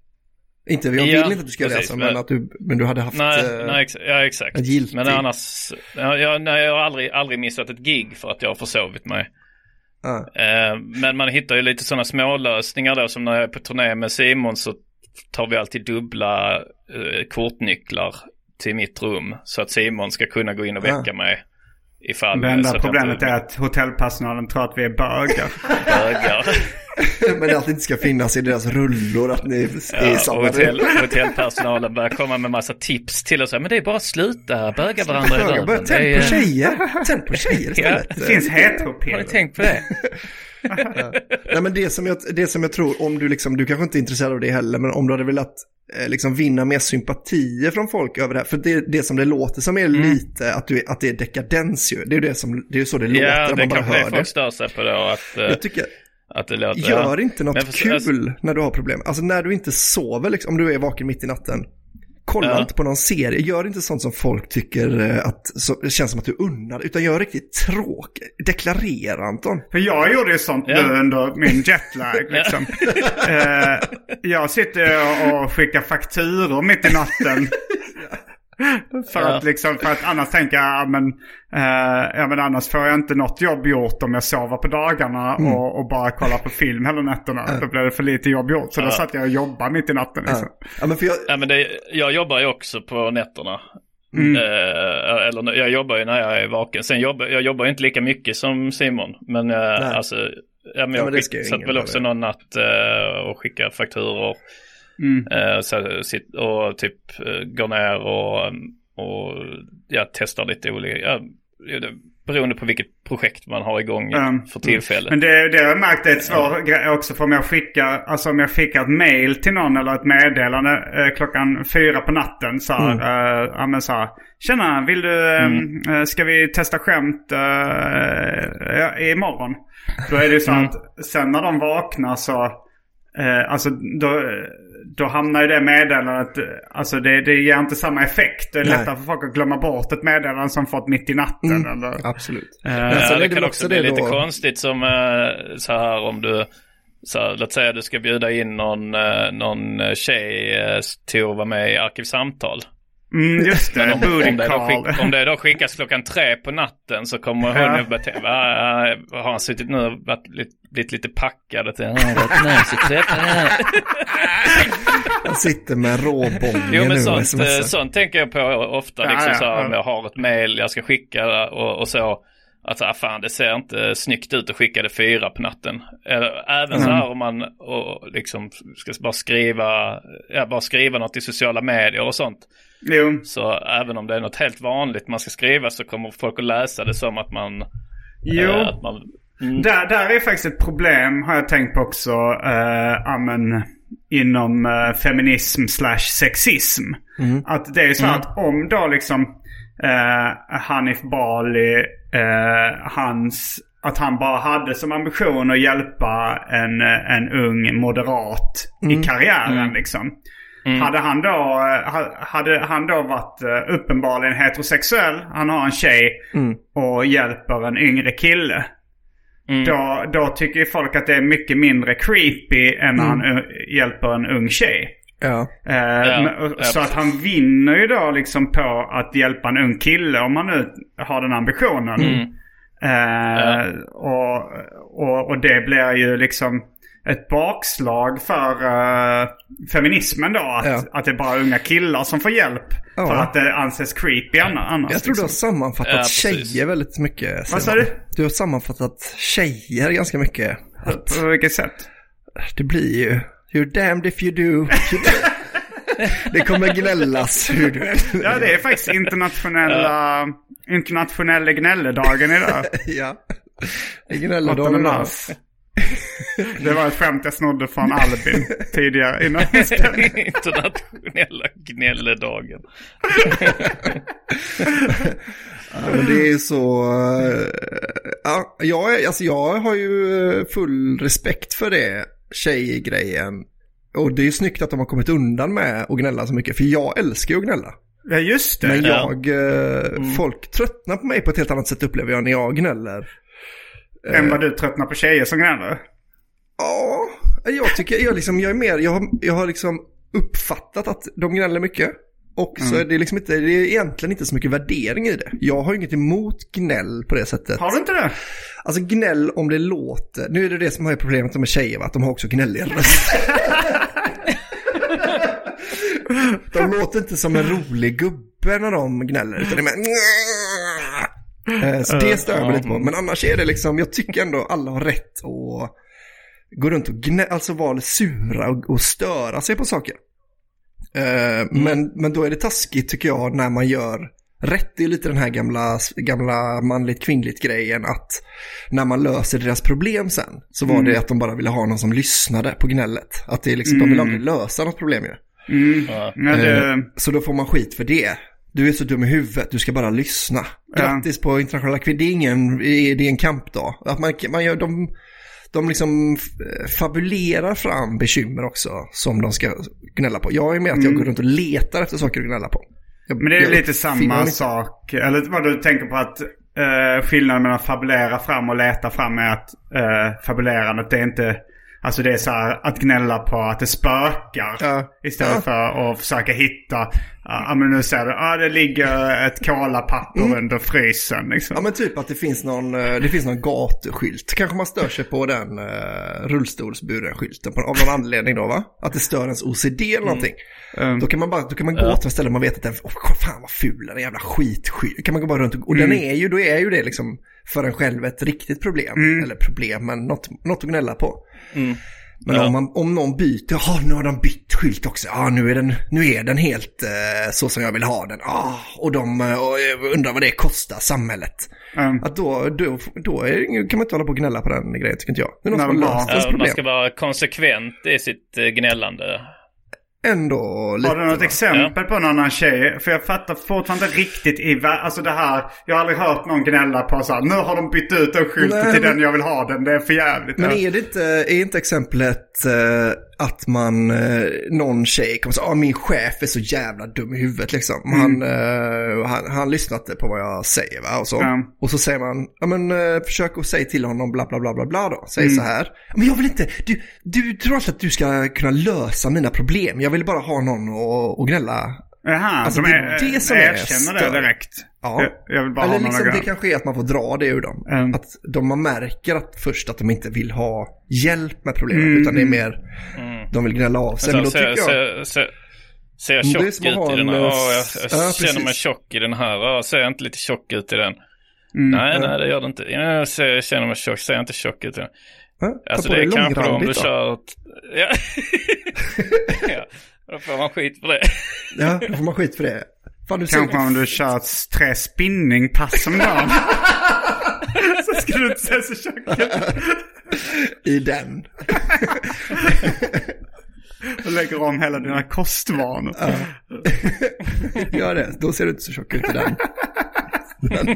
Inte, jag vill ja, inte att du ska precis, läsa, men, men att du, men du hade haft nej, äh, nej, ex- ja, exakt. ett giltigt. Men annars, jag, jag, nej, jag har aldrig, aldrig missat ett gig för att jag har försovit mig. Ah. Uh, men man hittar ju lite sådana små lösningar då, som när jag är på turné med Simon så tar vi alltid dubbla uh, kortnycklar till mitt rum så att Simon ska kunna gå in och väcka ah. mig. Ifall, det enda problemet inte... är att hotellpersonalen tror att vi är bögar. Bögar. Men att det inte ska finnas i deras rullor att ni är i ja, samma hotell, hotellpersonalen börjar komma med massa tips till oss. Men det är bara att sluta böga varandra i röven. Tänd på tjejer. Tänd på tjejer istället. Ja, det finns heteropiller. Har ni tänkt på det? Ja. Nej, men det som, jag, det som jag tror, om du liksom, du kanske inte är intresserad av det heller, men om du hade velat eh, liksom vinna mer sympatier från folk över det här, för det, det som det låter som är mm. lite att, du, att det är dekadens ju, det är ju det som, det är så det låter ja, när man bara hör det. Ja, det kan folk stör sig på då, att, jag tycker, att det låter, gör ja. inte något för, kul alltså, när du har problem, alltså när du inte sover liksom, om du är vaken mitt i natten. Kolla ja. inte på någon serie. Gör inte sånt som folk tycker att så, det känns som att du unnar. Utan gör riktigt tråkigt. Deklarera, Anton. För jag gjorde ju sånt ja. nu under min jetlag. Liksom. uh, jag sitter och skickar fakturor mitt i natten. För, ja. att liksom, för att annars tänker jag men, uh, ja, men annars får jag inte något jobb gjort om jag sover på dagarna mm. och, och bara kollar på film hela nätterna. Ja. Då blir det för lite jobb gjort. Så ja. då satt jag och jobbade mitt i natten. Liksom. Ja. Ja, men för jag... Ja, men det, jag jobbar ju också på nätterna. Mm. Uh, eller jag jobbar ju när jag är vaken. Sen jobbar jag jobbar inte lika mycket som Simon. Men, uh, alltså, ja, men jag ja, men skick, satt väl också någon natt uh, och skickar fakturor. Mm. Uh, så, sit, och typ uh, går ner och, och ja, testar lite olika, ja, beroende på vilket projekt man har igång mm. för tillfället. Men det, det har jag märkt är ett svår ja. grej också, för om jag skickar, alltså om jag skickar ett mail till någon eller ett meddelande eh, klockan fyra på natten så här, mm. eh, ja men så här, tjena, vill du, mm. eh, ska vi testa skämt eh, imorgon? Då är det så mm. att sen när de vaknar så eh, alltså då Då hamnar ju det meddelandet, alltså det, det ger inte samma effekt. Det är lättare för folk att glömma bort ett meddelande som fått mitt i natten. Mm, eller? Absolut. Uh, ja, det, det kan också bli lite då... konstigt som uh, så här om du, så här, låt säga du ska bjuda in någon, uh, någon tjej uh, till att vara med i Arkivsamtal. Mm, just det, om, om, det då skick, om det då skickas klockan tre på natten så kommer hon ja. nu bete- uh, har han suttit nu och varit, blivit lite packad och tänkt, han sitter med råbången. Jo, men sånt, sånt tänker jag på ofta liksom, ja, ja, så här, om jag har ett mejl jag ska skicka och, och så att ah, fan, det ser inte snyggt ut att skicka det fyra på natten. Även mm. så här om man och, liksom ska bara skriva ja, bara skriva något i sociala medier och sånt. Jo. Så även om det är något helt vanligt man ska skriva så kommer folk att läsa det som att man... Jo, äh, att man, mm. där, där är faktiskt ett problem har jag tänkt på också äh, amen, inom äh, feminism slash sexism. Mm. Att det är så mm. att om då liksom äh, Hanif Bali äh, hans... att han bara hade som ambition att hjälpa en, en ung moderat mm. i karriären mm. liksom. Mm. Hade han då hade han då varit uppenbarligen heterosexuell, han har en tjej mm. och hjälper en yngre kille. Mm. Då, då tycker folk att det är mycket mindre creepy än när mm. han hjälper en ung tjej. Ja. Eh, ja. Så ja, att han vinner ju då liksom på att hjälpa en ung kille om han nu har den ambitionen. Mm. Eh, ja. och, och, och det blir ju liksom ett bakslag för uh, feminismen då. Att, ja. att det är bara unga killar som får hjälp. Ja. För att det anses creepy annars. Jag tror du har sammanfattat ja, tjejer väldigt mycket. Vad sa du? Du har sammanfattat tjejer ganska mycket. Att på vilket sätt? Det blir ju you're damned if you do. Det kommer gnällas hur du... Ja, det är faktiskt internationella ja. internationella gnälledagen idag. Ja. Gnälledagen idag. Det var ett skämt jag snodde från Albin tidigare innan internationella gnälledagen. Ja, men det är så ja, jag, alltså jag har ju full respekt för det tjejgrejen. Och det är snyggt att de har kommit undan med att gnälla så mycket. För jag älskar ju att gnälla. Ja, just det. Men jag, ja. mm. folk tröttnar på mig på ett helt annat sätt upplever jag när jag gnäller. Än vad du tröttnar på tjejer som gnäller? Ja, jag tycker jag, liksom, jag är mer, jag har, jag har liksom uppfattat att de gnäller mycket. Och så mm. är det liksom inte, det är egentligen inte så mycket värdering i det. Jag har inget emot gnäll på det sättet. Har du inte det? Alltså gnäll om det låter, nu är det det som har problemet med tjejer, att de har också gnälliga röster. De låter inte som en rolig gubbe när de gnäller, utan det är med... Så det stör mig lite på. Men annars är det liksom, jag tycker ändå alla har rätt att gå runt och gnä, alltså vara sura och, och störa sig på saker. Uh, mm. men, men då är det taskigt tycker jag när man gör rätt är lite den här gamla, gamla manligt kvinnligt grejen att när man löser deras problem sen så var mm. det att de bara ville ha någon som lyssnade på gnället. Att det är liksom, mm. de vill aldrig lösa något problem ju. Mm. Ja. Det... Så då får man skit för det. Du är så dum i huvudet, du ska bara lyssna. Grattis ja. På internationella kvinnor, det är ingen, det är en kampdag. Att man, man gör, de, de liksom fabulerar fram bekymmer också som de ska gnälla på. Jag är med att jag mm. går runt och letar efter saker att gnälla på. Jag, Men det är ju lite samma sak. Eller vad du tänker på att uh, skillnaden mellan fabulera fram och leta fram är att uh, fabulerandet, det är inte... Alltså det är så här att gnälla på att det spökar ja. Istället ja. För att försöka hitta. Ja, men nu säger du, ja det ligger ett kolapapper mm. under frysen liksom. Ja men typ att det finns någon, det finns någon gatuskylt. Kanske man stör sig på den uh, rullstolsburen skylten på, av någon anledning då va? Att det stör ens O C D eller någonting. Mm. Um, då kan man bara, då kan man gå ja. Till ett ställe man vet att den, oh, fan vad ful den jävla skitskylt. Kan man gå bara runt och, och mm. den är ju, då är ju det liksom för en själv ett riktigt problem. Mm. Eller problem, men något, något att gnälla på. Mm. Men ja. om, man, om någon byter, ja nu har de bytt skylt också, ja nu är den, nu är den helt eh, så som jag vill ha den, ja och de och undrar vad det kostar samhället. Mm. Att då, då, då är, kan man inte hålla på och gnälla på den grejen, tycker inte jag. Det är något som har löst ja, man ska vara konsekvent i sitt uh, gnällande. Ändå lite. Har du något exempel ja. På någon annan tjej? För jag fattar fortfarande inte riktigt i alltså det här, jag har aldrig hört någon gnälla på så här, nu har de bytt ut en skylt till men... den jag vill ha den, det är för jävligt. Men är det inte, är inte exemplet uh, att man, uh, någon tjej kommer säga, ah, min chef är så jävla dum i huvudet liksom. Mm. Han, uh, han, han lyssnat på vad jag säger va? Och så, mm. och så säger man, ja men uh, försök att säga till honom bla bla bla bla bla då. Säg mm. så här, men jag vill inte, du, du tror alltid att du ska kunna lösa mina problem. Jag vill bara ha någon och, och gnälla. Jaha, alltså, de det är, det som jag är känner det direkt. Ja. Jag, jag vill bara eller ha liksom, någon det kanske är att man får dra det ur dem. Mm. Att de man märker att först att de inte vill ha hjälp med problemet mm. utan det är mer mm. de vill gnälla av sig. Men då ser, tycker jag... Ser, ser, ser jag tjock ut i den här? Ja, jag, jag ja, känner mig tjock i den här. Ja, ser jag inte lite tjock ut i den? Mm. Nej, mm. nej, det gör det inte. Jag, ser, jag känner mig tjock, ser jag inte tjock ut i den? Ja, alltså det är kanske om du då. Kör... Ja. Ja. Då får man skit för det. Ja, då får man skit för det. Fan, du kanske om du kör tre spinningpass om dagen. Så ska du inte se så tjock ut. I den. Och lägger om hela dina kostvanor. Ja. Gör det, då ser du inte så tjock ut i den. den.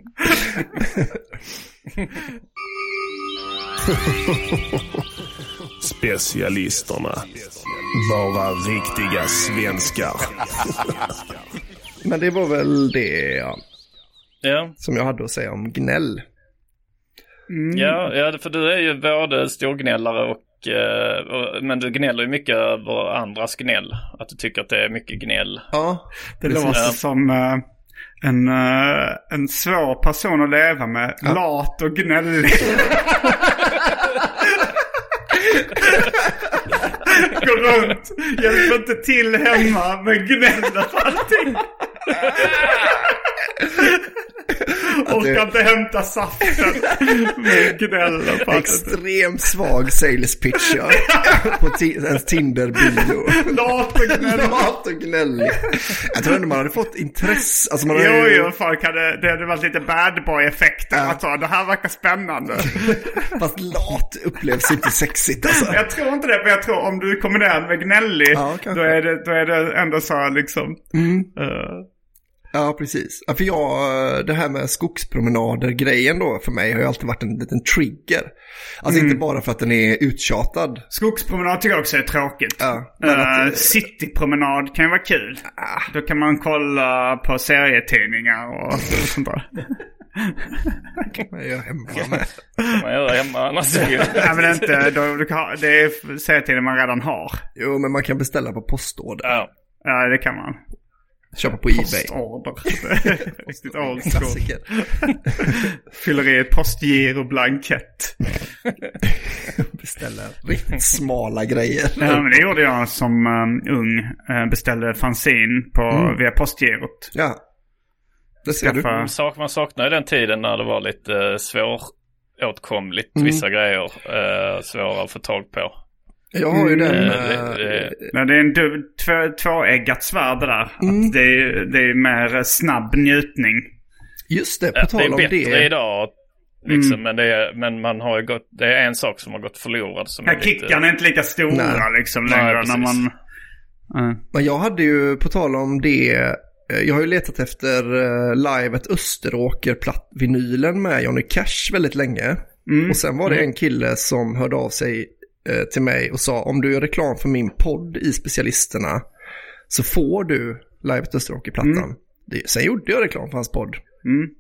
Specialisterna. Bara riktiga svenskar. Men det var väl det ja. Ja. Som jag hade att säga om gnäll. Mm. Ja, ja, för du är ju både storgnällare och, och men du gnäller ju mycket över andras gnäll. Att du tycker att det är mycket gnäll. Ja, det låter ja. Som uh, en, uh, en svår person att leva med. Ja. Lat och gnällig. Gå runt, hjälper inte till hemma men gnäller på allting. Orkar inte hämta saften med gnäller på allting. Extremt svag sales pitch ja. På t- en Tinder-bio. Lat och gnällig. Lat och gnällig. Jag tror ändå man hade fått intresse alltså man Jo, hade... jo, folk hade, det hade varit lite bad boy-effekt ja. Att ta, det här verkar spännande. Fast lat upplevs inte sexigt alltså. Jag tror inte det, för jag tror om du kommer där med gnällig ja, då, är det, då är det ändå så liksom mm. uh... Ja, precis. Ja, för jag, det här med skogspromenader-grejen då för mig har ju alltid varit en liten trigger. Alltså mm. inte bara för att den är uttjatad. Skogspromenad tycker jag också är tråkigt. Ja, uh, att, citypromenad kan ju vara kul. Uh, Då kan man kolla på serietidningar och sånt där. kan man göra hemma med. kan man göra hemma annars. Nej, men inte. Då, du kan, det är serietidningar man redan har. Jo, men man kan beställa på postorder. Ja, ja det kan man. Köpa på eBay. Postorder. Riktigt old school. Fyller i ett postgiroblankett. Beställer riktigt smala grejer. Ja, men det gjorde jag som um, ung. Uh, beställde fanzin på, mm. via postgirot. Ja. Det ser Skaffa... du. Sak, man saknar den tiden när det var lite uh, svåråtkomligt. Mm. Vissa grejer uh, svåra att få tag på. Jag har ju den... Mm. Äh... Det, det, det är en dubb, två, tvåeggat svärd där. Mm. Att det, är, det är mer snabb njutning. Just det, på tal om det. Det är bättre idag. Liksom, mm. men, det är, men man har ju gått, det är en sak som har gått förlorad. Som ja, är kickarna är inte lika stora. Nej. Liksom, längre. Nej, när man, mm. Men jag hade ju, på tal om det... Jag har ju letat efter livet Österåker-vinylen med Johnny Cash väldigt länge. Mm. Och sen var det en kille som hörde av sig eh, till mig och sa om du gör reklam för min podd i Specialisterna så får du livet Österåker-plattan. Mm. Det, sen gjorde jag reklam för hans podd. Mm.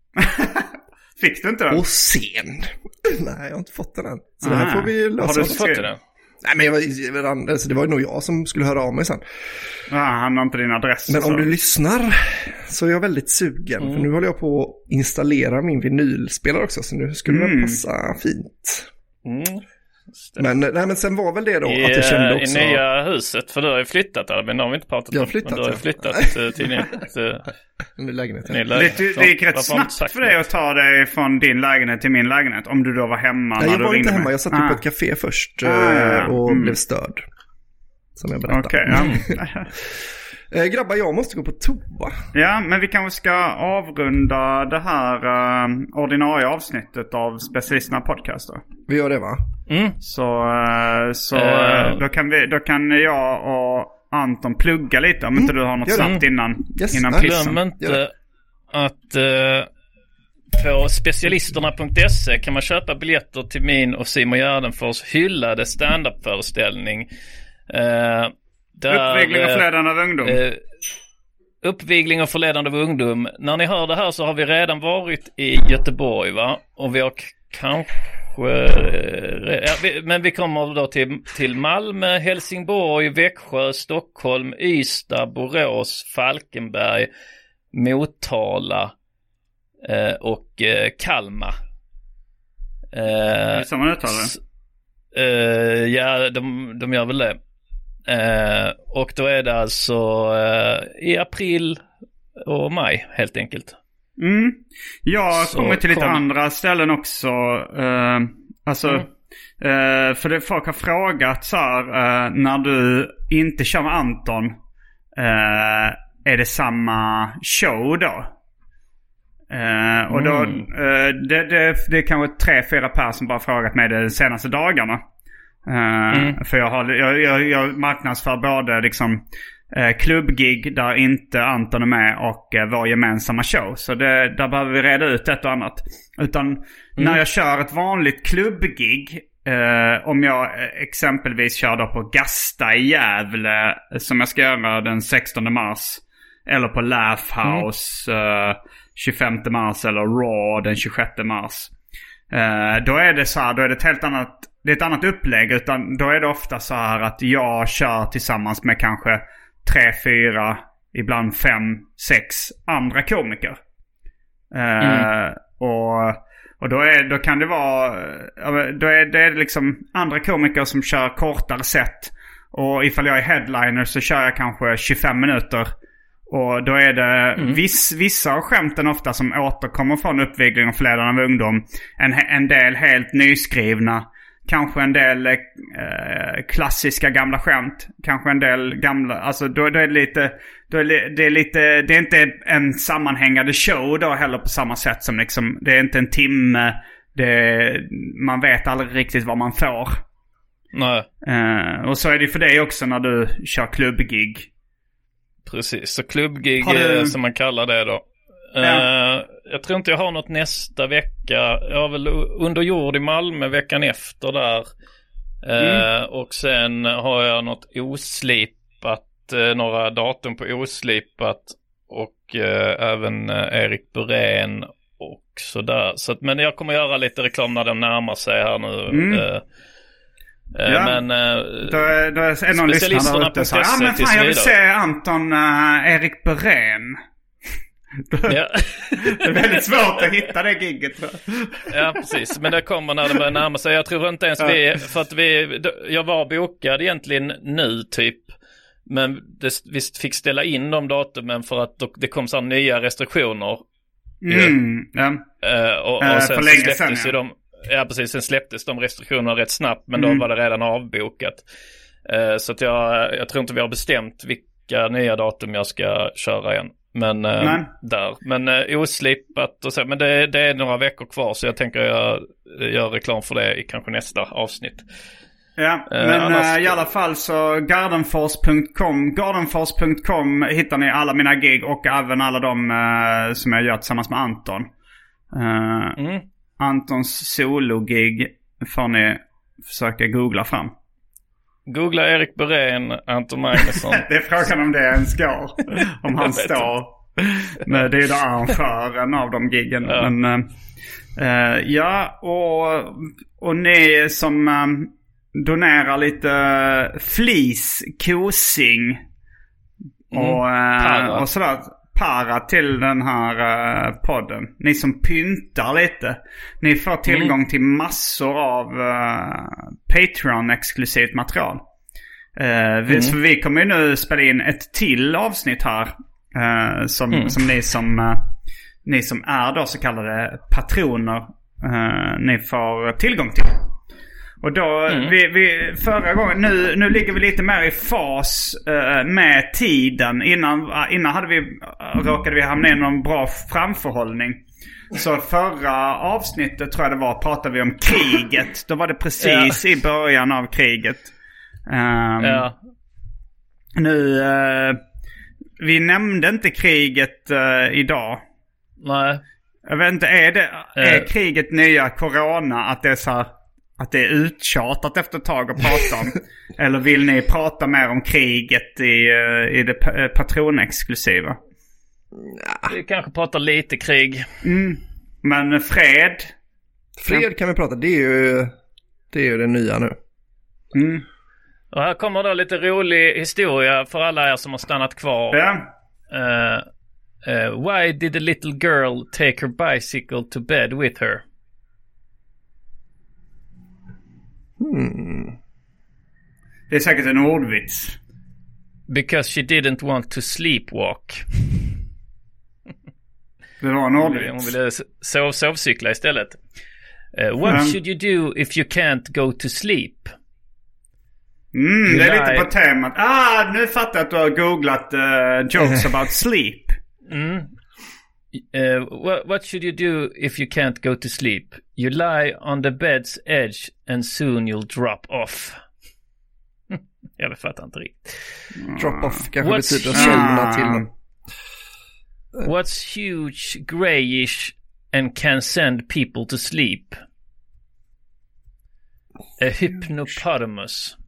Fick du inte den? Och sen. Nej, jag har inte fått den än. Så det här får vi lösa. Har du fått den? Nej, men jag var, alltså det var ju nog jag som skulle höra av mig sen. Ja, han har inte din adress. Men så. om du lyssnar så är jag väldigt sugen. Mm. För nu håller jag på att installera min vinylspelare också. Så nu skulle mm. det passa fint. Mm. Men, nej, men sen var väl det då I, att jag kände också... I nya huset, för du har ju flyttat där. Men de har vi inte pratat jag om. har flyttat, men du har ju flyttat till, till din ny lägenhet. Ny lägenhet. Det, det gick rätt snabbt för dig att ta dig från din lägenhet till min lägenhet. Om du då var hemma. Nej, när jag du var inte hemma. Mig. Jag satt ah. på ett café först ah, och mm. blev störd. Som jag berättade. Okej, okay, ja. Eh, grabbar, jag måste gå på toa. Ja, men vi kanske ska avrunda det här uh, ordinarie avsnittet av Specialisterna podcast då. Vi gör det, va? Mm. Så, uh, så uh, då, kan vi, då kan jag och Anton plugga lite om mm. inte du har något snabbt innan, yes. innan pissen. Glöm inte att uh, på specialisterna punkt se kan man köpa biljetter till min och Simon Gärdenfors hyllade stand-up-föreställning. Uh, Där, uppvigling och förledande av ungdom. Eh, uppvigling och förledande av ungdom. När ni hör det här så har vi redan varit i Göteborg, va? Och vi har k- kanske... Eh, ja, vi, men vi kommer då till, till Malmö, Helsingborg, Växjö, Stockholm, Ystad, Borås, Falkenberg, Motala eh, och eh, Kalmar. Eh, är det samma uttalare? Eh, ja, de, de gör väl det. Uh, och då är det alltså uh, i april och maj helt enkelt. Mm. Jag kommer till lite kom... andra ställen också. Uh, alltså, mm. uh, för det, folk har frågat så här, uh, när du inte kör med Anton, uh, är det samma show då? Uh, och då, uh, det, det, det är kanske tre, fyra personer som bara frågat mig de senaste dagarna. Uh, mm. För jag, har, jag, jag, jag marknadsför både liksom uh, klubbgig där inte Anton är med och uh, vår gemensamma show. Så det, där behöver vi reda ut ett och annat. Utan mm. när jag kör ett vanligt klubbgig, uh, om jag uh, exempelvis kör då på Gasta i Gävle, uh, som jag ska göra den sextonde mars, eller på Laugh House mm. uh, tjugofemte mars, eller Raw den tjugosjätte mars, uh, då är det så här, då är det ett helt annat Det är ett annat upplägg, utan då är det ofta så här att jag kör tillsammans med kanske tre, fyra, ibland fem, sex andra komiker. Mm. Uh, och och då, är, då kan det vara, då är det liksom andra komiker som kör kortare set. Och ifall jag är headliner så kör jag kanske tjugofem minuter. Och då är det mm. viss, vissa av skämten ofta som återkommer från uppvigling och förledande av ungdom. En, en del helt nyskrivna. Kanske en del eh, klassiska gamla skämt. Kanske en del gamla... Alltså då, då är det lite... Då är det, är lite det är inte en sammanhängande show då heller på samma sätt som liksom... Det är inte en timme. Det, man vet aldrig riktigt vad man får. Nej. Eh, och så är det för dig också när du kör klubbgig. Precis, så klubbgig du... som man kallar det då. Ja. Uh, jag tror inte jag har något nästa vecka. Jag har väl under jord i Malmö veckan efter där. Uh, mm. Och sen har jag något oslipat, uh, några datum på oslipat. Och uh, även uh, Erik Burén och sådär. Så att, men jag kommer göra lite reklam när de närmar sig här nu. Mm. Uh, Ja. Men uh, då, är, då är någon lyssnare där ute och säger ja men fan jag vill se Anton uh, Erik Burén. Ja. Det är väldigt svårt att hitta det gigget. Ja precis, men det kommer när det börjar närma sig. Jag tror inte ens ja. vi, för att vi, jag var bokad egentligen nu typ. Men det, vi fick ställa in de datumen för att det kom så nya restriktioner. Mm, ja. uh, och, och uh, sen för så länge släpptes sedan, ju ja. de. ja, precis. Sen släpptes de restriktionerna rätt snabbt, men Mm. då var det redan avbokat. Uh, så att jag, jag tror inte vi har bestämt vilka nya datum jag ska köra igen. Men uh, där. Men uh, oslipat och så. Men det, det är några veckor kvar, så jag tänker jag gör reklam för det i kanske nästa avsnitt. Ja, men uh, annars... uh, i alla fall så gardenfors punkt com gardenfors punkt com hittar ni alla mina gig och även alla de uh, som jag gör tillsammans med Anton. Uh, mm. Antons solo-gig får ni försöka googla fram. Googla Erik Berén, Anton Magnusson. Det är frågan om det ens går. Om han står. Men det är ju arrangören av de giggen. Ja, men, uh, uh, ja och, och ni som um, donerar lite flis, kosing och, mm. uh, och sådär. Para till den här uh, podden. Ni som pyntar lite. Ni får tillgång mm. till massor av uh, Patreon-exklusivt material. Uh, vi, mm. Så vi kommer ju nu spela in ett till avsnitt här. Uh, som, mm. som, ni, som uh, ni som är då så kallade patroner. Uh, ni får tillgång till. Och då, mm. vi, vi, förra gången, nu, nu ligger vi lite mer i fas uh, med tiden. Innan, uh, innan hade vi, uh, råkade vi hamna i någon bra framförhållning. Så förra avsnittet tror jag det var, pratade vi om kriget. Då var det precis ja. i början av kriget. Um, ja. Nu, uh, vi nämnde inte kriget uh, idag. Nej. Jag vet inte, är, det, är uh. kriget nya corona att det är så här, att det är uttjatat efter ett tag att prata om? Eller vill ni prata mer om kriget i, i det patronexklusiva? Vi kanske pratar lite krig. Mm. Men fred? Fred kan vi prata, det är ju det, är ju det nya nu. Mm. Och här kommer då lite rolig historia för alla er som har stannat kvar. Ja. Uh, uh, why did the little girl take her bicycle to bed with her? Hmm. Det är säkert en ordvits. Because she didn't want to sleepwalk. Det var en ordvits. Hon ville sov, sovcykla istället. Uh, what mm. should you do if you can't go to sleep? Mm, you det är lie... lite på temat. Ah, nu fattar jag att du har googlat uh, jokes about sleep. Mm. Uh, what, what should you do if you can't go to sleep? You lie on the bed's edge and soon you'll drop off. Jag fattar inte riktigt. Drop off kanske What's betyder somna till. What's huge, grayish and can send people to sleep? A hypnopotamus.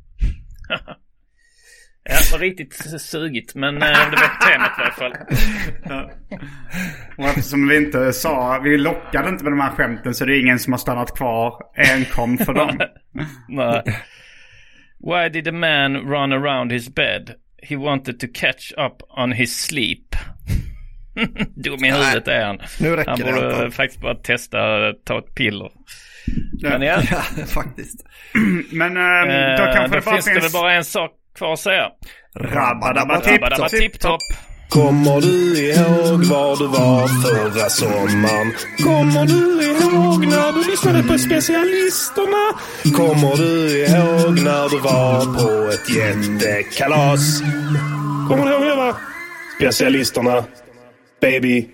Ja, det var riktigt sugigt, men äh, det var på temat i alla fall. Ja. Och eftersom vi inte sa, vi lockade inte med de här skämten, så det är ingen som har stannat kvar enkom för dem. Nej. Why did the man run around his bed? He wanted to catch up on his sleep. Dum i huvudet är han. Nu räcker han borde det, faktiskt bara testa ta ett piller. Ja. Men ja, ja faktiskt. Men äh, då kanske äh, det bara finns det väl bara en sak kvar att säga. Rabba-dabba-tipp-topp. Kommer du ihåg var du var förra sommaren? Kommer du ihåg när du lyssnade på specialisterna? Kommer du ihåg när du var på ett jättekalas? Kommer du ihåg det, va? Specialisterna, baby.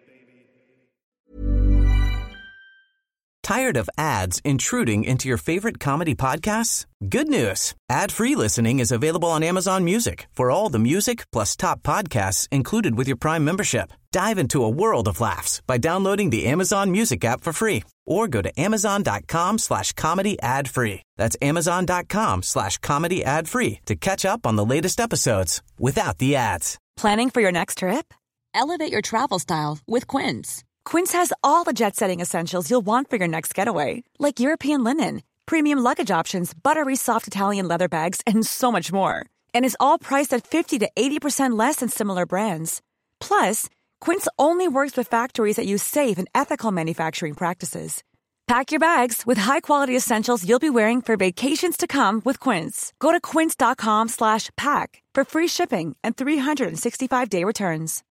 Tired of ads intruding into your favorite comedy podcasts? Good news. Ad-free listening is available on Amazon Music for all the music plus top podcasts included with your Prime membership. Dive into a world of laughs by downloading the Amazon Music app for free or go to amazon.com slash comedy ad free. That's amazon.com slash comedy ad free to catch up on the latest episodes without the ads. Planning for your next trip? Elevate your travel style with Quince. Quince has all the jet-setting essentials you'll want for your next getaway, like European linen, premium luggage options, buttery soft Italian leather bags, and so much more. And is all priced at fifty to eighty percent less than similar brands. Plus, Quince only works with factories that use safe and ethical manufacturing practices. Pack your bags with high-quality essentials you'll be wearing for vacations to come with Quince. Go to quince.com slash pack for free shipping and three sixty-five day returns.